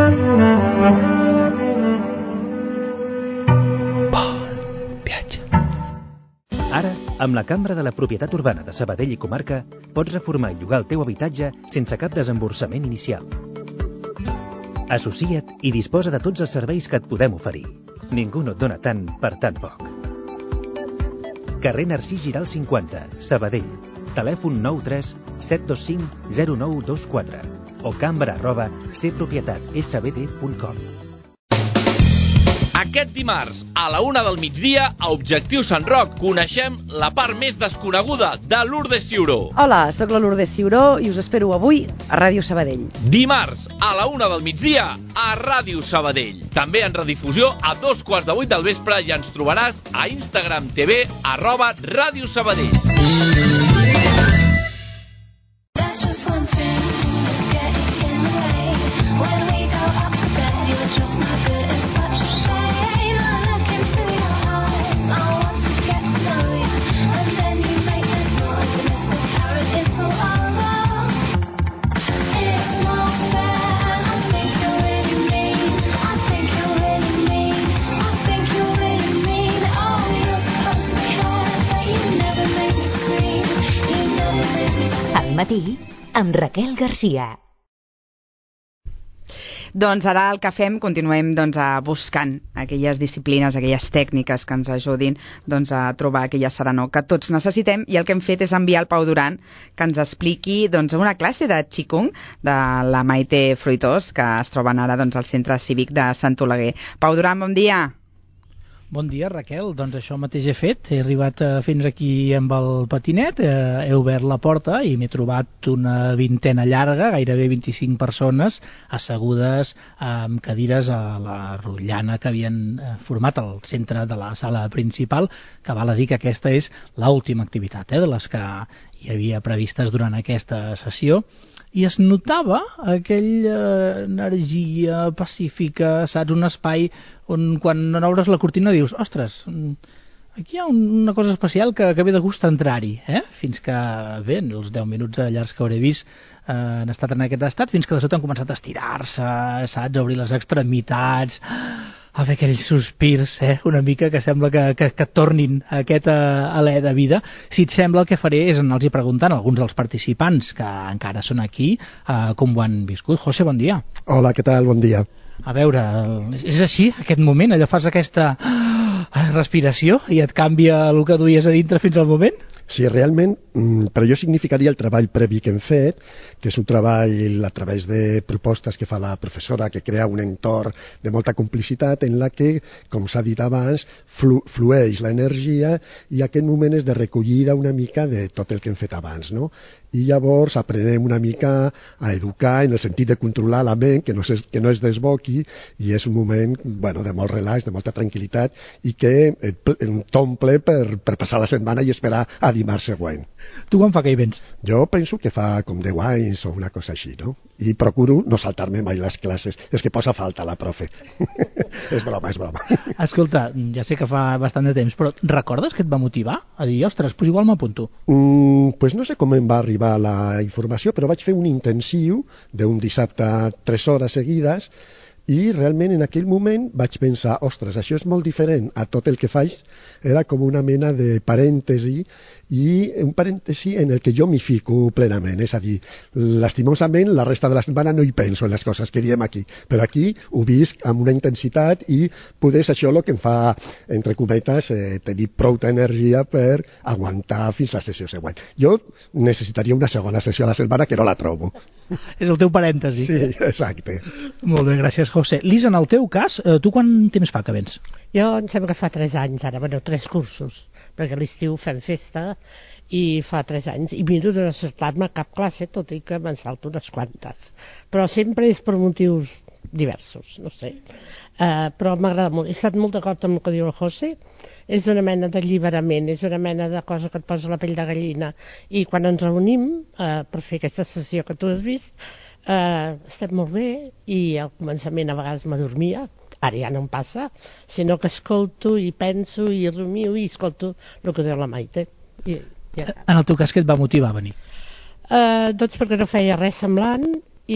bon viatge. Ara, amb la Cambra de la Propietat Urbana de Sabadell i Comarca, pots reformar i llogar el teu habitatge sense cap desemborsament inicial. Associa't i disposa de tots els serveis que et podem oferir. Ningú no et dona tant per tan poc. Carrer Narcís Giral cinquanta, Sabadell. Telèfon nou tres set dos cinc zero nou dos quatre o cambra arroba c propietat s b d punt com. Aquest dimarts, a la una del migdia, a Objectiu Sant Roc, coneixem la part més desconeguda de Lourdes Ciuró. Hola, sóc la Lourdes Ciuró i us espero avui a Ràdio Sabadell. Dimarts, a la una del migdia, a Ràdio Sabadell. També en redifusió a dos quarts de vuit del vespre i ens trobaràs a Instagram T V arroba Ràdio Sabadell. Matí amb Raquel Garcia. Doncs ara el que fem, continuem doncs, a buscant aquelles disciplines, aquelles tècniques que ens ajudin doncs, a trobar aquella serenor que tots necessitem, i el que hem fet és enviar el Pau Duran que ens expliqui doncs, una classe de Qigong de la Maite Fruitós, que es troben ara doncs, al Centre Cívic de Sant Oleguer. Pau Duran, bon dia. Bon dia, Raquel. Doncs això mateix he fet. He arribat eh, fins aquí amb el patinet, eh, he obert la porta i m'he trobat una vintena llarga, gairebé vint-i-cinc persones, assegudes amb cadires a la rotllana que havien eh, format al centre de la sala principal, que val a dir que aquesta és l'última activitat eh, de les que hi havia previstes durant aquesta sessió. I es notava aquella energia pacífica, saps? Un espai on quan obres la cortina dius, ostres, aquí hi ha una cosa especial que, que ve de gust entrar-hi, eh? Fins que, bé, els deu minuts llargs que hauré vist eh, han estat en aquest estat, fins que de sobte han començat a estirar-se, saps? A obrir les extremitats, a fer aquells sospirs, eh? Una mica que sembla que, que, que tornin a aquest alè de vida. Si et sembla, el que faré és anar-los preguntant a alguns dels participants que encara són aquí, eh, com ho han viscut. José, bon dia. Hola, què tal? Bon dia. A veure, és així, aquest moment? Allò fas aquesta respiració i et canvia el que duies a dintre fins al moment? Sí, realment, per allò significaria el treball previ que hem fet, que és un treball a través de propostes que fa la professora, que crea un entorn de molta complicitat en la que, com s'ha dit abans, flu flueix l'energia, i aquest moment és de recollida una mica de tot el que hem fet abans, no? I llavors aprenem una mica a educar en el sentit de controlar la ment, que no es, que no es desboqui, i és un moment bueno, de molt relax, de molta tranquil·litat, i que t'omple per, per passar la setmana i esperar a dimarts següent. Tu quan fa que hi vens? Jo penso que fa com deu anys o una cosa així, no? I procuro no saltar-me mai les classes. És que posa falta la profe. És broma, és broma. Escolta, ja sé que fa bastant de temps, però recordes què et va motivar a dir, ostres, pues igual m'apunto? Mm, pues no sé com em va arribar la informació, però vaig fer un intensiu d'un dissabte tres hores seguides, i realment en aquell moment vaig pensar, ostres, això és molt diferent a tot el que faig, era com una mena de parèntesi, i un parèntesi en el que jo m'hi fico plenament, és a dir, lastimosament la resta de la setmana no hi penso en les coses que diem aquí, però aquí ho visc amb una intensitat, i poder és això el que em fa, entre cometes, eh, tenir prou d'energia per aguantar fins la sessió següent. Jo necessitaria una segona sessió a la setmana que no la trobo. És el teu parèntesi. Sí, exacte. Molt bé, gràcies, José. Lisa, en el teu cas, eh, tu quant temps fa que vens? Jo em sembla que fa tres anys ara, bueno, tres cursos, perquè a l'estiu fem festa i fa tres anys, i miro de no saltar-me cap classe, tot i que me'n salto unes quantes. Però sempre és per motius diversos, no sé. Uh, però m'agrada molt. He estat molt d'acord amb el que diu el José. És una mena d'alliberament, és una mena de cosa que et posa la pell de gallina. I quan ens reunim uh, per fer aquesta sessió que tu has vist, uh, estem molt bé, i al començament a vegades m'adormia, ara ja no em passa, sinó que escolto i penso i rumio i escolto el que diu la Maite. I, ja. En el teu cas, què et va motivar a venir? Uh, doncs perquè no feia res semblant,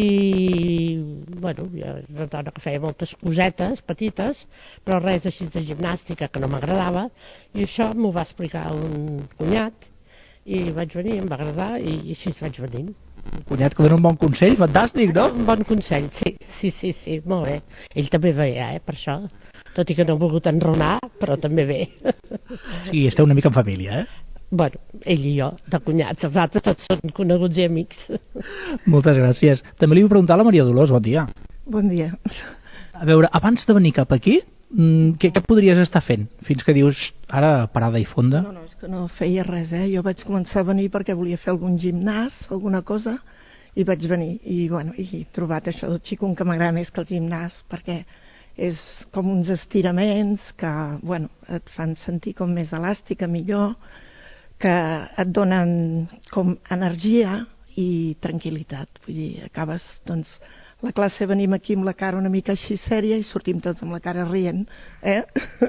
i bueno, jo era una dona que feia moltes cosetes petites, però res així de gimnàstica que no m'agradava, i això m'ho va explicar un cunyat, i vaig venir, em va agradar, i així vaig venint. Un cunyat que dona un bon consell, fantàstic, no? Un bon consell, sí, sí, sí, sí, molt bé. Ell també ve, eh, per això, tot i que no ha volgut enronar, però també ve. Sí, esteu una mica en família, eh? Bueno, ell i jo, de cunyats, els altres tots són coneguts i amics. Moltes gràcies. També li vull preguntar a la Maria Dolors, bon dia. Bon dia. A veure, abans de venir cap aquí, mm, què, què podries estar fent fins que dius ara parada i fonda? No, no, és que no feia res, eh? Jo vaig començar a venir perquè volia fer algun gimnàs, alguna cosa, i vaig venir. I, bueno, i he trobat això del Qigong que m'agrada més que el gimnàs, perquè és com uns estiraments que, bueno, et fan sentir com més elàstica, millor, que et donen com energia i tranquil·litat. Vull dir, acabes, doncs, la classe venim aquí amb la cara una mica així sèria i sortim tots amb la cara rient, eh?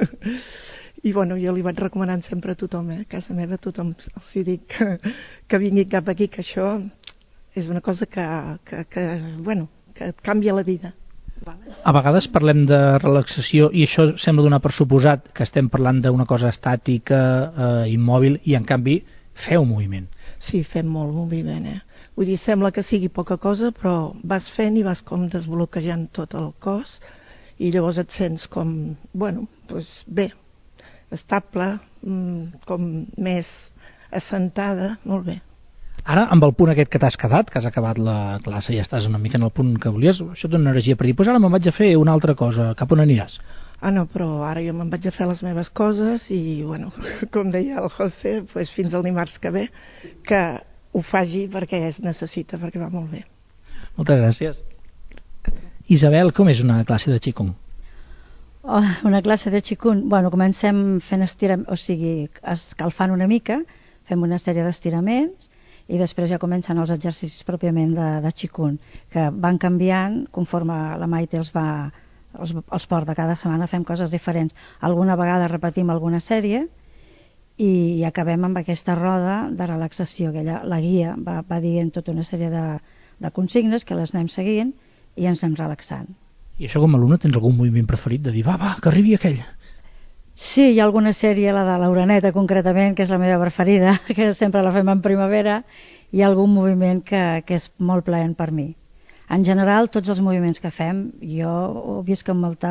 I, bueno, jo li vaig recomanant sempre a tothom, eh? A casa meva tothom els dic que, que vingui cap aquí, que això és una cosa que, que, que, bueno, que et canvia la vida. A vegades parlem de relaxació i això sembla donar per suposat que estem parlant d'una cosa estàtica, eh, immòbil, i en canvi feu moviment. Sí, fem molt moviment, eh? Vull dir, sembla que sigui poca cosa, però vas fent i vas com desbloquejant tot el cos i llavors et sents com, bueno, doncs bé, estable, com més assentada, molt bé. Ara, amb el punt aquest que t'has quedat, que has acabat la classe i ja estàs una mica en el punt que volies, això et dona energia per dir, doncs ara me'n vaig a fer una altra cosa, cap on aniràs? Ah, no, però ara jo me'n vaig a fer les meves coses i, bueno, com deia el José, doncs fins al dimarts que ve, que ho faci perquè es necessita, perquè va molt bé. Moltes gràcies. Isabel, com és una classe de Qigong? Oh, una classe de Qigong, bueno, comencem fent estirament, o sigui, escalfant una mica, fem una sèrie d'estiraments, i després ja comencen els exercicis pròpiament de, de Qigong, que van canviant conforme la Maite els va els, els porta cada setmana, fem coses diferents. Alguna vegada repetim alguna sèrie i, i acabem amb aquesta roda de relaxació, que ella, la guia va, va dient tota una sèrie de, de consignes que les anem seguint i ens anem relaxant. I això com a alumne tens algun moviment preferit de dir, va, va, que arribi aquell? Sí, hi ha alguna sèrie, la de l'Oreneta concretament, que és la meva preferida, que sempre la fem en primavera, i hi ha algun moviment que, que és molt plaent per mi. En general, tots els moviments que fem, jo ho visc amb molta,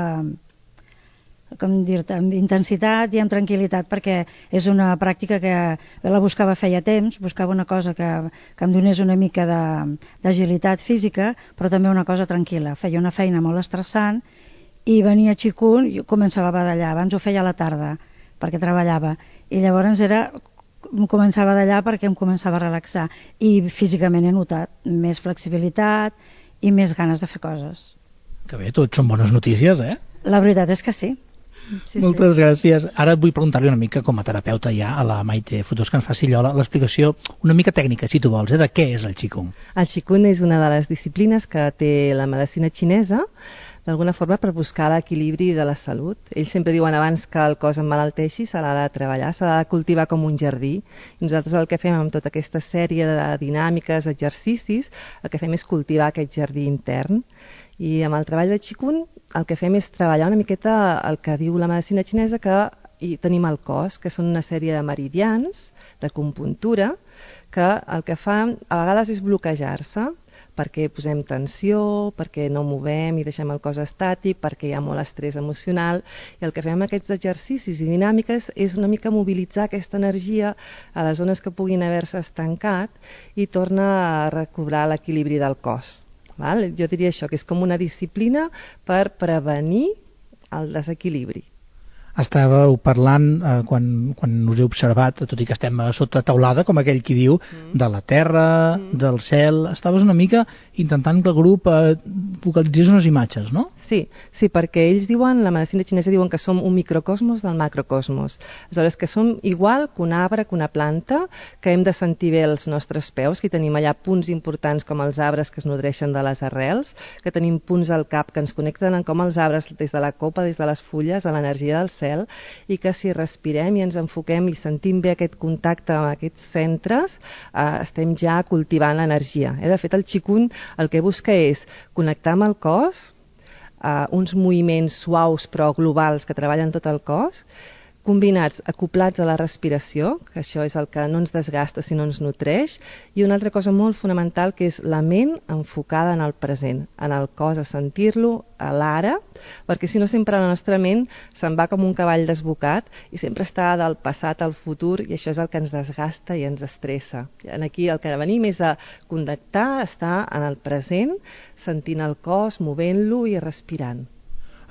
com dir-te, amb intensitat i amb tranquil·litat, perquè és una pràctica que la buscava feia temps, buscava una cosa que, que em donés una mica d'agilitat física, però també una cosa tranquil·la. Feia una feina molt estressant, i venia a Qigong i començava a badallar. Abans ho feia a la tarda perquè treballava i llavors era, començava a badallar perquè em començava a relaxar i físicament he notat més flexibilitat i més ganes de fer coses. Que bé, tots són bones notícies, eh? La veritat és que sí. Sí, Moltes sí. gràcies. Ara vull preguntar-li una mica com a terapeuta ja a la Maite Fotos, que ens faci allò l'explicació una mica tècnica, si tu vols, eh, de què és el Qigong. El Qigong és una de les disciplines que té la medicina xinesa d'alguna forma per buscar l'equilibri de la salut. Ells sempre diuen abans que el cos emmalalteixi se l'ha de treballar, se l'ha de cultivar com un jardí. I nosaltres el que fem amb tota aquesta sèrie de dinàmiques, exercicis, el que fem és cultivar aquest jardí intern. I amb el treball de Qigong el que fem és treballar una miqueta el que diu la medicina xinesa, que hi tenim el cos, que són una sèrie de meridians, d'acupuntura, que el que fa a vegades és bloquejar-se, perquè posem tensió, perquè no movem i deixem el cos estàtic, perquè hi ha molt estrès emocional, i el que fem amb aquests exercicis i dinàmiques és una mica mobilitzar aquesta energia a les zones que puguin haver-se estancat i torna a recobrar l'equilibri del cos. Val? Jo diria això, que és com una disciplina per prevenir el desequilibri. Estàveu parlant, eh, quan, quan us he observat, tot i que estem sota taulada, com aquell qui diu, mm. de la terra, mm. del cel. Estaves una mica intentant que el grup eh, focalitzés unes imatges, no? Sí, sí, perquè ells diuen, la medicina xinesa diuen que som un microcosmos del macrocosmos. Aleshores, que som igual que un arbre, que una planta, que hem de sentir bé els nostres peus, que tenim allà punts importants com els arbres que es nodreixen de les arrels, que tenim punts al cap que ens connecten com els arbres des de la copa, des de les fulles, a l'energia del cel, i que si respirem i ens enfoquem i sentim bé aquest contacte amb aquests centres, eh, estem ja cultivant l'energia. Eh? De fet, el Qigong el que busca és connectar amb el cos, eh, uns moviments suaus però globals que treballen tot el cos, combinats, acoplats a la respiració, que això és el que no ens desgasta sinó ens nutreix, i una altra cosa molt fonamental que és la ment enfocada en el present, en el cos, a sentir-lo a l'ara, perquè si no sempre la nostra ment se'n va com un cavall desbocat i sempre està del passat al futur i això és el que ens desgasta i ens estressa. I aquí el que venim és a connectar, estar en el present, sentint el cos, movent-lo i respirant.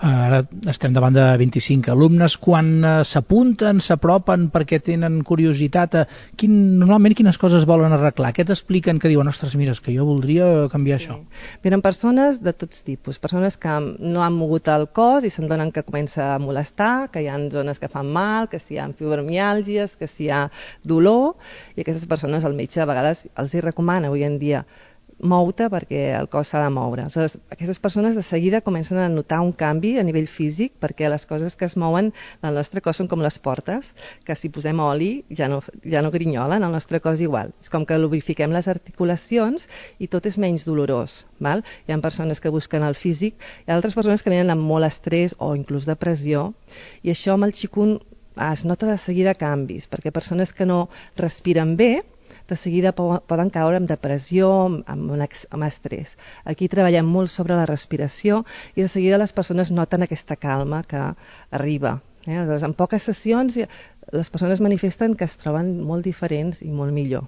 Ara estem davant de vint-i-cinc alumnes. Quan uh, s'apunten, s'apropen perquè tenen curiositat, uh, quin, normalment quines coses volen arreglar? Què t'expliquen que diuen, ostres, mira, és que jo voldria canviar sí. això? Miren, persones de tots tipus, persones que no han mogut el cos i se'n donen que comença a molestar, que hi ha zones que fan mal, que si hi ha fibromiàlgies, que si hi ha dolor, i aquestes persones el metge a vegades els hi recomana avui en dia mou-te perquè el cos s'ha de moure. Aleshores, aquestes persones de seguida comencen a notar un canvi a nivell físic perquè les coses que es mouen del nostre cos són com les portes, que si posem oli ja no, ja no grinyolen, el nostre cos igual. És com que lubrifiquem les articulacions i tot és menys dolorós. Val? Hi ha persones que busquen el físic, hi ha altres persones que venen amb molt estrès o inclús depressió, i això amb el Qigong es nota de seguida canvis, perquè persones que no respiren bé de seguida poden caure en depressió, amb, un ex, amb estrès. Aquí treballem molt sobre la respiració i de seguida les persones noten aquesta calma que arriba. Eh? Aleshores, en poques sessions les persones manifesten que es troben molt diferents i molt millor.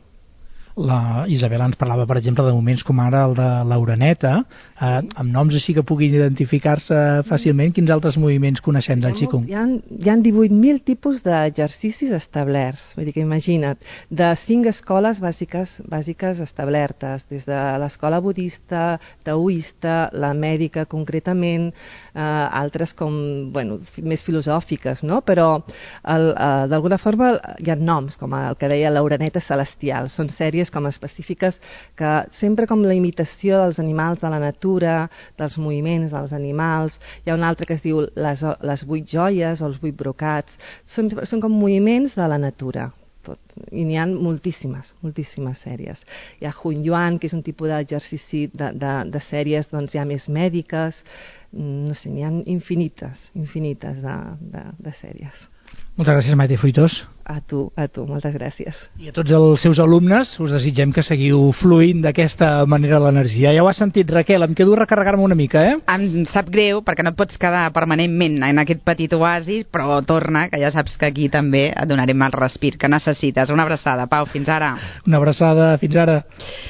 La Isabel ens parlava, per exemple, de moments com ara el de l'Uraneta, eh, amb noms així que puguin identificar-se fàcilment. Quins altres moviments coneixem del Qigong? Hi ha, hi ha divuit mil tipus d'exercicis establerts. Vull dir que imagina't, de cinc escoles bàsiques, bàsiques establertes, des de l'escola budista, taoista, la mèdica concretament, eh, altres com, bueno, més filosòfiques, no? Però el, eh, d'alguna forma hi ha noms, com el que deia l'Uraneta celestial. Són sèries com específiques que sempre com la imitació dels animals de la natura, dels moviments dels animals. Hi ha un altre que es diu les, les vuit joies o els vuit brocats. Són, són com moviments de la natura. I n'hi ha moltíssimes, moltíssimes sèries. Hi ha Hun Yuan, que és un tipus d'exercici de, de, de sèries doncs, ja més mèdiques. No sé, n'hi ha infinites, infinites de, de, de sèries. Moltes gràcies, Maite Fruitós. A tu, a tu, moltes gràcies. I a tots els seus alumnes us desitgem que seguiu fluint d'aquesta manera l'energia. Ja ho has sentit, Raquel, em quedo a recarregar-me una mica, eh? Em sap greu, perquè no et pots quedar permanentment en aquest petit oasi, però torna, que ja saps que aquí també et donarem el respir que necessites. Una abraçada, Pau, fins ara. Una abraçada, fins ara.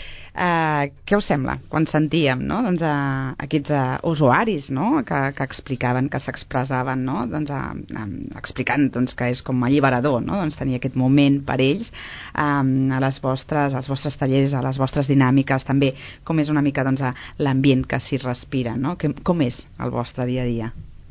Uh, què us sembla quan sentíem, no? doncs, uh, aquests uh, usuaris, no? que, que explicaven, que s'expressaven, no? doncs, uh, um, explicant doncs, que és com alliberador, no? doncs, tenir aquest moment per ells um, a les vostres, als vostres tallers, a les vostres dinàmiques, també com és una mica doncs, l'ambient que s'hi respira, no? que, com és el vostre dia a dia?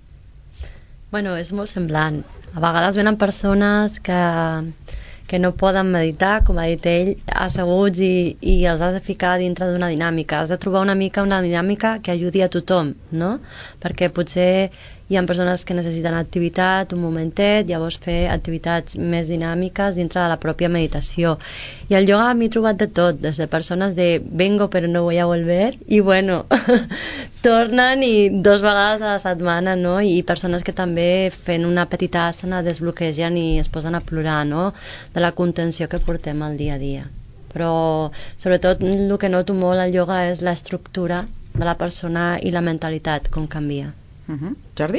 Bueno, és molt semblant. A vegades venen persones que que no poden meditar, com ha dit ell, asseguts i, i els has de ficar dintre d'una dinàmica. Has de trobar una mica una dinàmica que ajudi a tothom, no? Perquè potser hi ha persones que necessiten activitat, un momentet, llavors fer activitats més dinàmiques dintre de la pròpia meditació. I al ioga m'he trobat de tot, des de persones de vengo però no voy a volver, i bueno, tornen i dos vegades a la setmana, no? I persones que també fent una petita asana desbloquegen i es posen a plorar, no? De la contenció que portem al dia a dia. Però sobretot el que noto molt al ioga és l'estructura de la persona i la mentalitat, com canvia. Uh-huh. Jordi?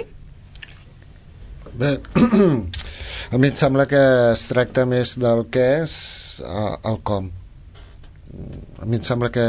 Bé, a mi em sembla que es tracta més del què és el com. A mi em sembla que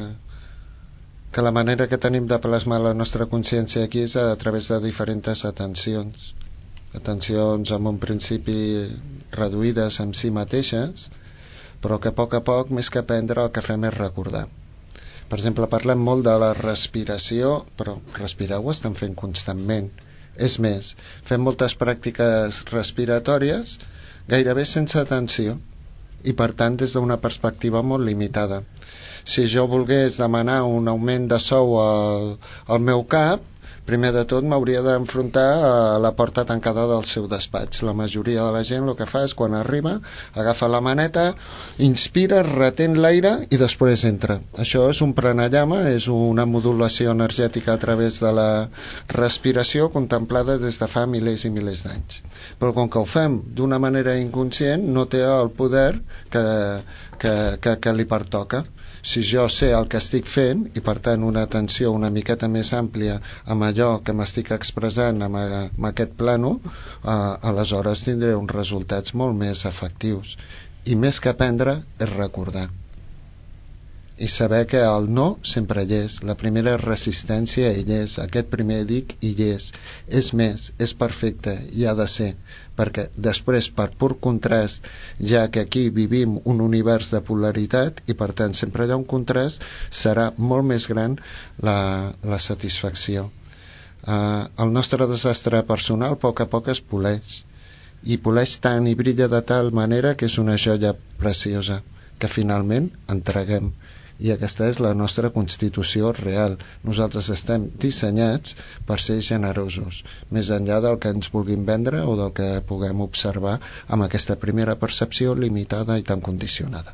que la manera que tenim de plasmar la nostra consciència aquí és a través de diferents atencions atencions amb un principi reduïdes en si mateixes, però que a poc a poc, més que aprendre, el que fem és recordar. Per exemple, parlem molt de la respiració, però respirar ho estem fent constantment. És més, fem moltes pràctiques respiratòries gairebé sense atenció i, per tant, des d'una perspectiva molt limitada. Si jo volgués demanar un augment de sou al, al meu cap, primer de tot m'hauria d'enfrontar a la porta tancada del seu despatx. La majoria de la gent el que fa és, quan arriba, agafa la maneta, inspira, retén l'aire i després entra. Això és un pranayama, és una modulació energètica a través de la respiració contemplada des de fa milers i milers d'anys. Però com que ho fem d'una manera inconscient, no té el poder que, que, que, que li pertoca. Si jo sé el que estic fent i, per tant, una atenció una miqueta més àmplia amb allò que m'estic expressant amb, amb aquest plano, eh, aleshores tindré uns resultats molt més efectius. I més que aprendre és recordar. i saber que el no sempre hi és, la primera resistència hi és, aquest primer dic hi és, és més, és perfecte i ha de ser, perquè després per pur contrast, ja que aquí vivim un univers de polaritat i per tant sempre hi ha un contrast, serà molt més gran la, la satisfacció. Uh, el nostre desastre personal a poc a poc es poleix i poleix tant i brilla de tal manera que és una joia preciosa que finalment entreguem, i aquesta és la nostra constitució real. Nosaltres estem dissenyats per ser generosos, més enllà del que ens vulguin vendre o del que puguem observar amb aquesta primera percepció limitada i tan condicionada.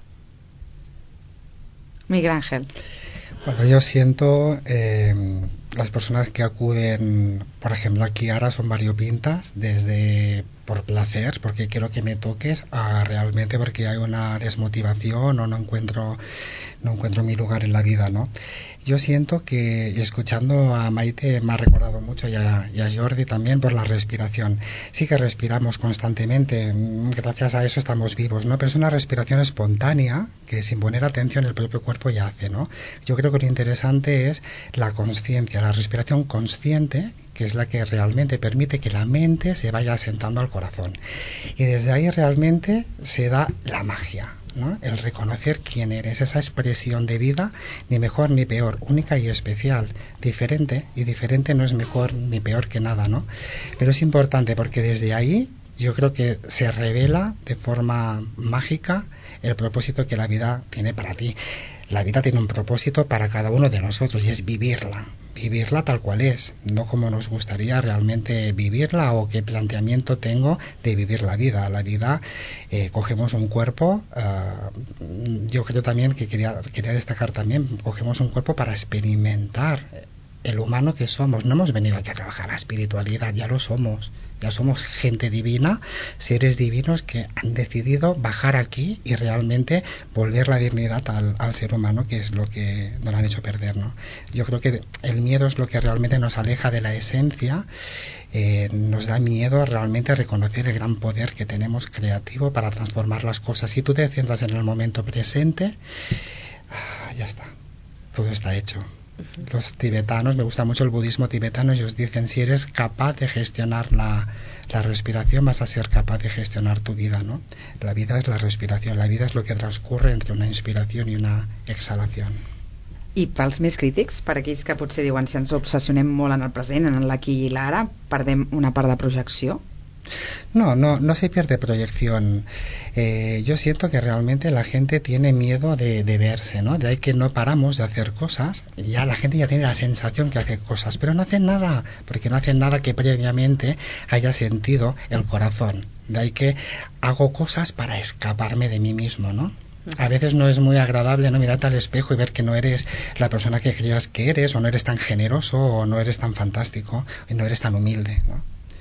Miguel Ángel. Bueno, yo siento eh, las personas que acuden, por ejemplo, aquí ahora son variopintas, desde por placer, porque quiero que me toques, a realmente porque hay una desmotivación o no encuentro no encuentro mi lugar en la vida, ¿no? Yo siento que, escuchando a Maite, me ha recordado mucho, y a, y a Jordi también, por la respiración. Sí que respiramos constantemente, gracias a eso estamos vivos, ¿no? Pero es una respiración espontánea que sin poner atención el propio cuerpo ya hace, ¿no? Yo creo que lo interesante es la consciencia, la respiración consciente, que es la que realmente permite que la mente se vaya asentando al corazón. Y desde ahí realmente se da la magia, ¿no? El reconocer quién eres, esa expresión de vida, ni mejor ni peor, única y especial, diferente, y diferente no es mejor ni peor que nada, ¿no? Pero es importante porque desde ahí yo creo que se revela de forma mágica el propósito que la vida tiene para ti. La vida tiene un propósito para cada uno de nosotros y es vivirla, vivirla tal cual es, no como nos gustaría realmente vivirla o qué planteamiento tengo de vivir la vida. La vida, eh, cogemos un cuerpo, uh, yo creo también que quería, quería destacar también, cogemos un cuerpo para experimentar el humano que somos. No hemos venido aquí a trabajar la espiritualidad, ya lo somos, ya somos gente divina, seres divinos que han decidido bajar aquí y realmente volver la dignidad al, al ser humano, que es lo que nos han hecho perder, ¿no? Yo creo que el miedo es lo que realmente nos aleja de la esencia, eh, nos da miedo realmente a reconocer el gran poder que tenemos creativo para transformar las cosas. Si tú te centras en el momento presente, ah, ya está, todo está hecho. Los tibetanos, me gusta mucho el budismo tibetano, ellos dicen, si eres capaz de gestionar la, la respiración, vas a ser capaz de gestionar tu vida, ¿no? La vida es la respiración, la vida es lo que transcurre entre una inspiración y una exhalación. I pels més crítics, per aquells que potser diuen si ens obsessionem molt en el present, en l'aquí i l'ara, perdem una part de projecció? No, no, no se pierde proyección. Eh, yo siento que realmente la gente tiene miedo de, de verse, ¿no? De ahí que no paramos de hacer cosas, ya la gente ya tiene la sensación que hace cosas, pero no hacen nada, porque no hacen nada que previamente haya sentido el corazón. De ahí que hago cosas para escaparme de mí mismo, ¿no? A veces no es muy agradable, ¿no?, mirarte al espejo y ver que no eres la persona que creías que eres, o no eres tan generoso, o no eres tan fantástico, y no eres tan humilde, ¿no?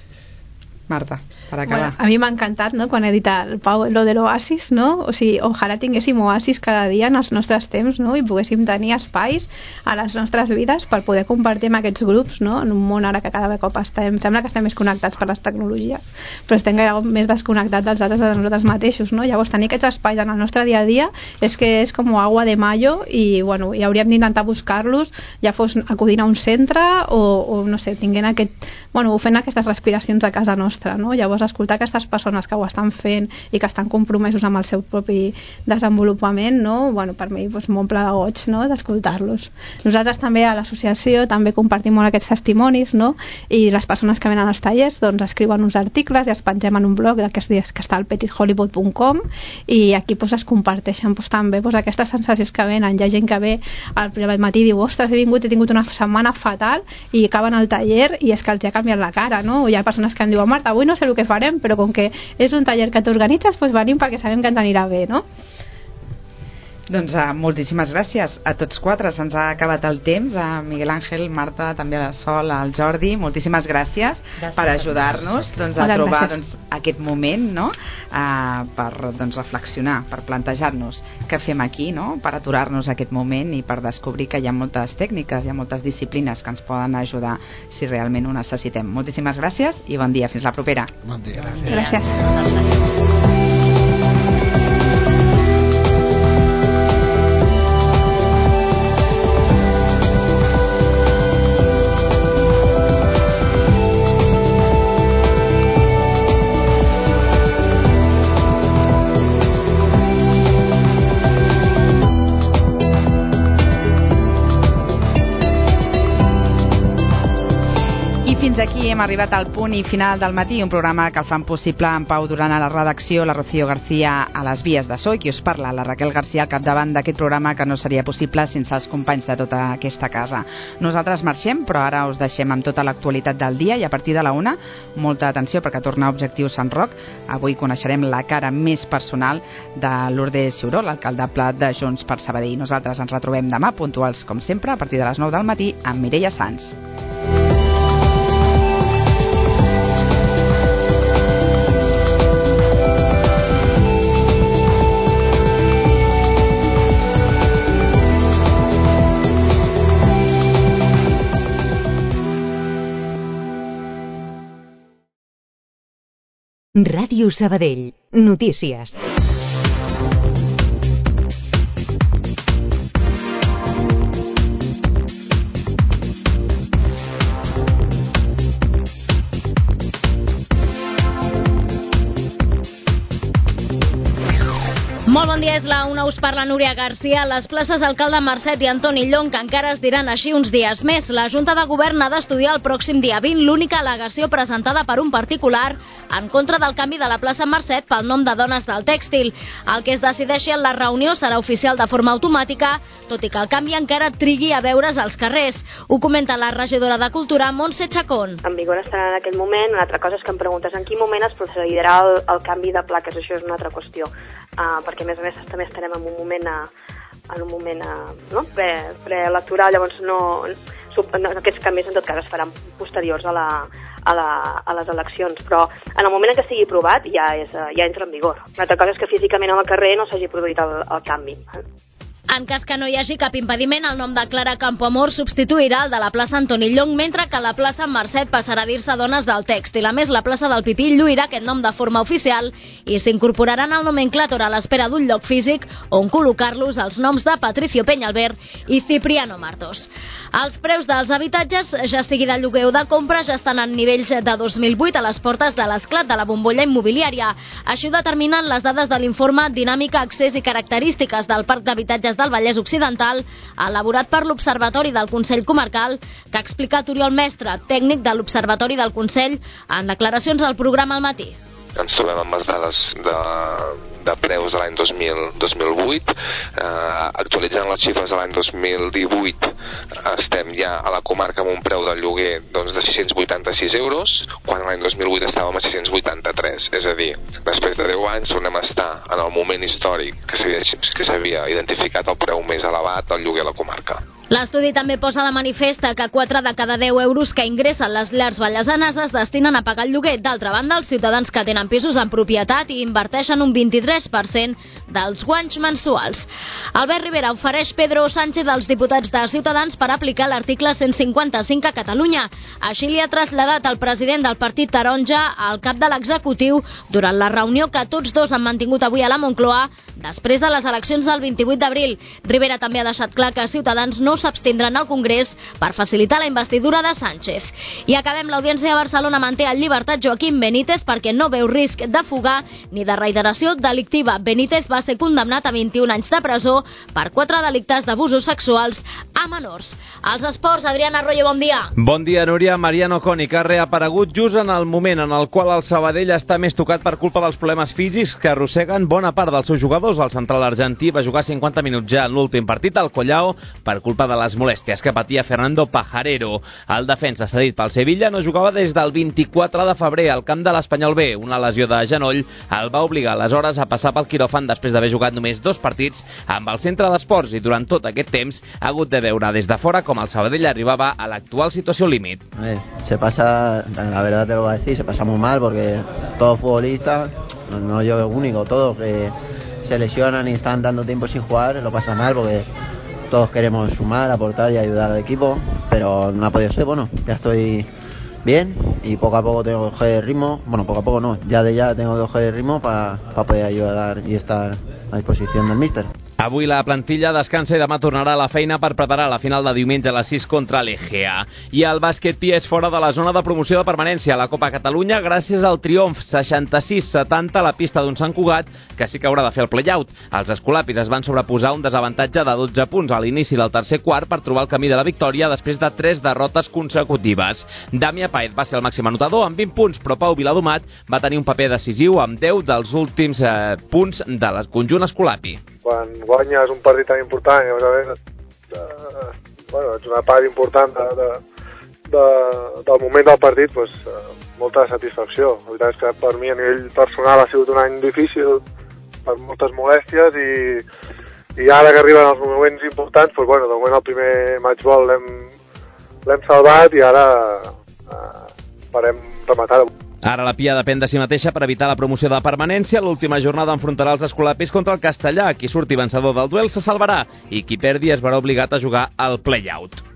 Marta, per acabar. Bueno, a mi m'ha encantat, no?, quan he dit el Pau lo de l'oasis, no? O sigui, ojalà tinguéssim oasis cada dia en els nostres temps, no?, i poguéssim tenir espais a les nostres vides per poder compartir amb aquests grups, no?, en un món ara que cada cop estem, sembla que estem més connectats per les tecnologies, però estem gaire més desconnectats dels altres de nosaltres mateixos, no? Llavors tenir aquests espais en el nostre dia a dia és que és com agua de mayo i, bueno, i hauríem d'intentar buscar-los, ja fos acudint a un centre o, o no sé, tinguent aquest, bueno, fent aquestes respiracions a casa nostra, no? Llavors escoltar aquestes persones que ho estan fent i que estan compromesos amb el seu propi desenvolupament, no? Bueno, per mi doncs, m'omple de goig, no?, d'escoltar-los. Nosaltres també a l'associació també compartim molt aquests testimonis, no?, i les persones que venen als tallers doncs escriuen uns articles i els pengem en un blog d'aquests dies que està al petit hollywood punt com i aquí doncs, es comparteixen doncs, també doncs, aquestes sensacions que venen. Hi ha gent que ve al matí i diu, ostres, he vingut, he tingut una setmana fatal, i acaben al taller i és que els ha canviat la cara, no? Hi ha persones que em diuen, Marta, avui no sé el que farem, però com que és un taller que t'organitzes, doncs venim perquè sabem que ens anirà bé, no? Doncs uh, moltíssimes gràcies a tots quatre, se'ns ha acabat el temps, a Miguel Ángel, Marta, també a la Sol, al Jordi, moltíssimes gràcies, gràcies per ajudar-nos doncs, a trobar doncs, aquest moment, no?, uh, per doncs, reflexionar, per plantejar-nos què fem aquí, no?, per aturar-nos aquest moment i per descobrir que hi ha moltes tècniques, hi ha moltes disciplines que ens poden ajudar si realment ho necessitem. Moltíssimes gràcies i bon dia, fins la propera. Bon dia. Gràcies. gràcies. fins aquí hem arribat al punt i final del matí, un programa que el fan possible en Pau Duran a la redacció, la Rocío García a les vies de so i qui us parla, la Raquel García al capdavant d'aquest programa que no seria possible sense els companys de tota aquesta casa. Nosaltres marxem, però ara us deixem amb tota l'actualitat del dia i a partir de la una, molta atenció perquè torna a Objectiu Sant Roc. Avui coneixerem la cara més personal de Lourdes Ciuró, l'alcaldable de Junts per Sabadell. Nosaltres ens retrobem demà, puntuals com sempre, a partir de les nou del matí amb Mireia Sans. Ràdio Sabadell. Notícies. Molt bon dia, és la una, us parla Núria García. Les places Alcalde Marcet i Antoni Llong encara es diran així uns dies més. La Junta de Govern ha d'estudiar el pròxim dia vint l'única al·legació presentada per un particular en contra del canvi de la plaça Marcet pel nom de Dones del Tèxtil. El que es decideixi en la reunió serà oficial de forma automàtica, tot i que el canvi encara trigui a veure's als carrers. Ho comenta la regidora de Cultura, Montse Chacón. En vigor estarà en aquell moment. Una altra cosa és que em preguntes en quin moment es procedirà el, el canvi de plaques. Això és una altra qüestió, uh, perquè a més a més també estarem en un moment a, en un moment a, no? pre, preelectoral, llavors no, no, aquests canvis en tot cas es faran posteriors a, la, a, la, a les eleccions, però en el moment en què estigui aprovat ja, és, ja entra en vigor. Una altra cosa és que físicament al carrer no s'hagi produït el, el canvi. En cas que no hi hagi cap impediment, el nom de Clara Campoamor substituirà el de la plaça Antoni Llong, mentre que la plaça Marcet passarà a dir-se Dones del Tèxtil. A més, la plaça del Pipí lluirà aquest nom de forma oficial i s'incorporaran al nomenclàtor a l'espera d'un lloc físic on col·locar-los els noms de Patricio Peñalver i Cipriano Martos. Els preus dels habitatges, ja sigui de lloguer o de compra, ja estan en nivells de dos mil vuit a les portes de l'esclat de la bombolla immobiliària. Així ho determinen les dades de l'informe Dinàmica, Accés i Característiques del Parc d'Habitatges del Vallès Occidental, elaborat per l'Observatori del Consell Comarcal, que ha explicat Oriol Mestre, tècnic de l'Observatori del Consell, en declaracions al programa Al Matí. Ens trobem amb les dades de, de preus de l'any dos mil vuit, eh, actualitzant les xifres de l'any dos mil divuit, estem ja a la comarca amb un preu del lloguer doncs, de sis-cents vuitanta-sis euros, quan l'any dos mil vuit estàvem a sis-cents vuitanta-tres, és a dir, després de deu anys tornem a estar en el moment històric que s'havia identificat el preu més elevat del lloguer a la comarca. L'estudi també posa de manifest que quatre de cada deu euros que ingressen les llars vallesanes es destinen a pagar el lloguer. D'altra banda, els ciutadans que tenen pisos en propietat i inverteixen un vint-i-tres per cent dels guanys mensuals. Albert Rivera ofereix Pedro Sánchez als diputats de Ciutadans per aplicar l'article cent cinquanta-cinc a Catalunya. Així li ha traslladat el president del Partit Taronja al cap de l'executiu durant la reunió que tots dos han mantingut avui a la Moncloa després de les eleccions del vint-i-vuit d'abril. Rivera també ha deixat clar que Ciutadans no s'abstindran al Congrés per facilitar la investidura de Sánchez. I acabem. L'Audiència de Barcelona manté en llibertat Joaquim Benítez perquè no veu risc de fuga ni de reiteració delictiva. Benítez va ser condemnat a vint-i-un anys de presó per quatre delictes d'abusos sexuals a menors. Als esports, Adrián Arroyo, bon dia. Bon dia, Núria. Mariano Coni, que ha reaparegut just en el moment en el qual el Sabadell està més tocat per culpa dels problemes físics que arrosseguen bona part dels seus jugadors. El central argentí va jugar cinquanta minuts ja en l'últim partit al Collao per culpa de les molèsties que patia Fernando Pajarero. El defensa cedit pel Sevilla no jugava des del vint-i-quatre de febrer al camp de l'Espanyol B. Una lesió de genoll el va obligar aleshores a passar pel quiròfan després d'haver jugat només dos partits amb el centre d'esports i durant tot aquest temps ha hagut de veure des de fora com el Sabadell arribava a l'actual situació límit. A ver, se pasa, la verdad te lo voy a decir, se pasa muy mal porque todo futbolista, no, no yo el único, todos que se lesionan y están tanto tiempo sin jugar, lo pasa mal porque todos queremos sumar, aportar y ayudar al equipo, pero no ha podido ser. Bueno, ya estoy bien y poco a poco tengo que coger el ritmo, bueno, poco a poco no, ya de ya tengo que coger el ritmo para pa poder ayudar y estar a disposición del míster. Avui la plantilla descansa i demà tornarà a la feina per preparar la final de diumenge a les sis contra l'Egea. I el bàsquet Pia és fora de la zona de promoció de permanència a la Copa Catalunya gràcies al triomf seixanta-sis setanta a la pista d'un Sant Cugat, que sí que haurà de fer el play-out. Els escolapis es van sobreposar un desavantatge de dotze punts a l'inici del tercer quart per trobar el camí de la victòria després de tres derrotes consecutives. Damià Paez va ser el màxim anotador amb vint punts, però Pau Viladomat va tenir un paper decisiu amb deu dels últims eh, punts de la conjunt escolapi. Quan guanyes un partit tan important, i, a veure, eh, bueno, ets una part important de, de, de, del moment del partit, pues, eh, molta satisfacció. La veritat és que per mi a nivell personal ha sigut un any difícil per moltes molèsties i, i ara que arriben els moments importants, pues, bueno, de moment el primer matchball l'hem l'hem salvat i ara eh, farem rematar-ho. Ara la Pia depèn de si mateixa per evitar la promoció de permanència. L'última jornada enfrontarà els escolapis contra el Castellà. Qui surti vencedor del duel se salvarà i qui perdi es verà obligat a jugar al play-out.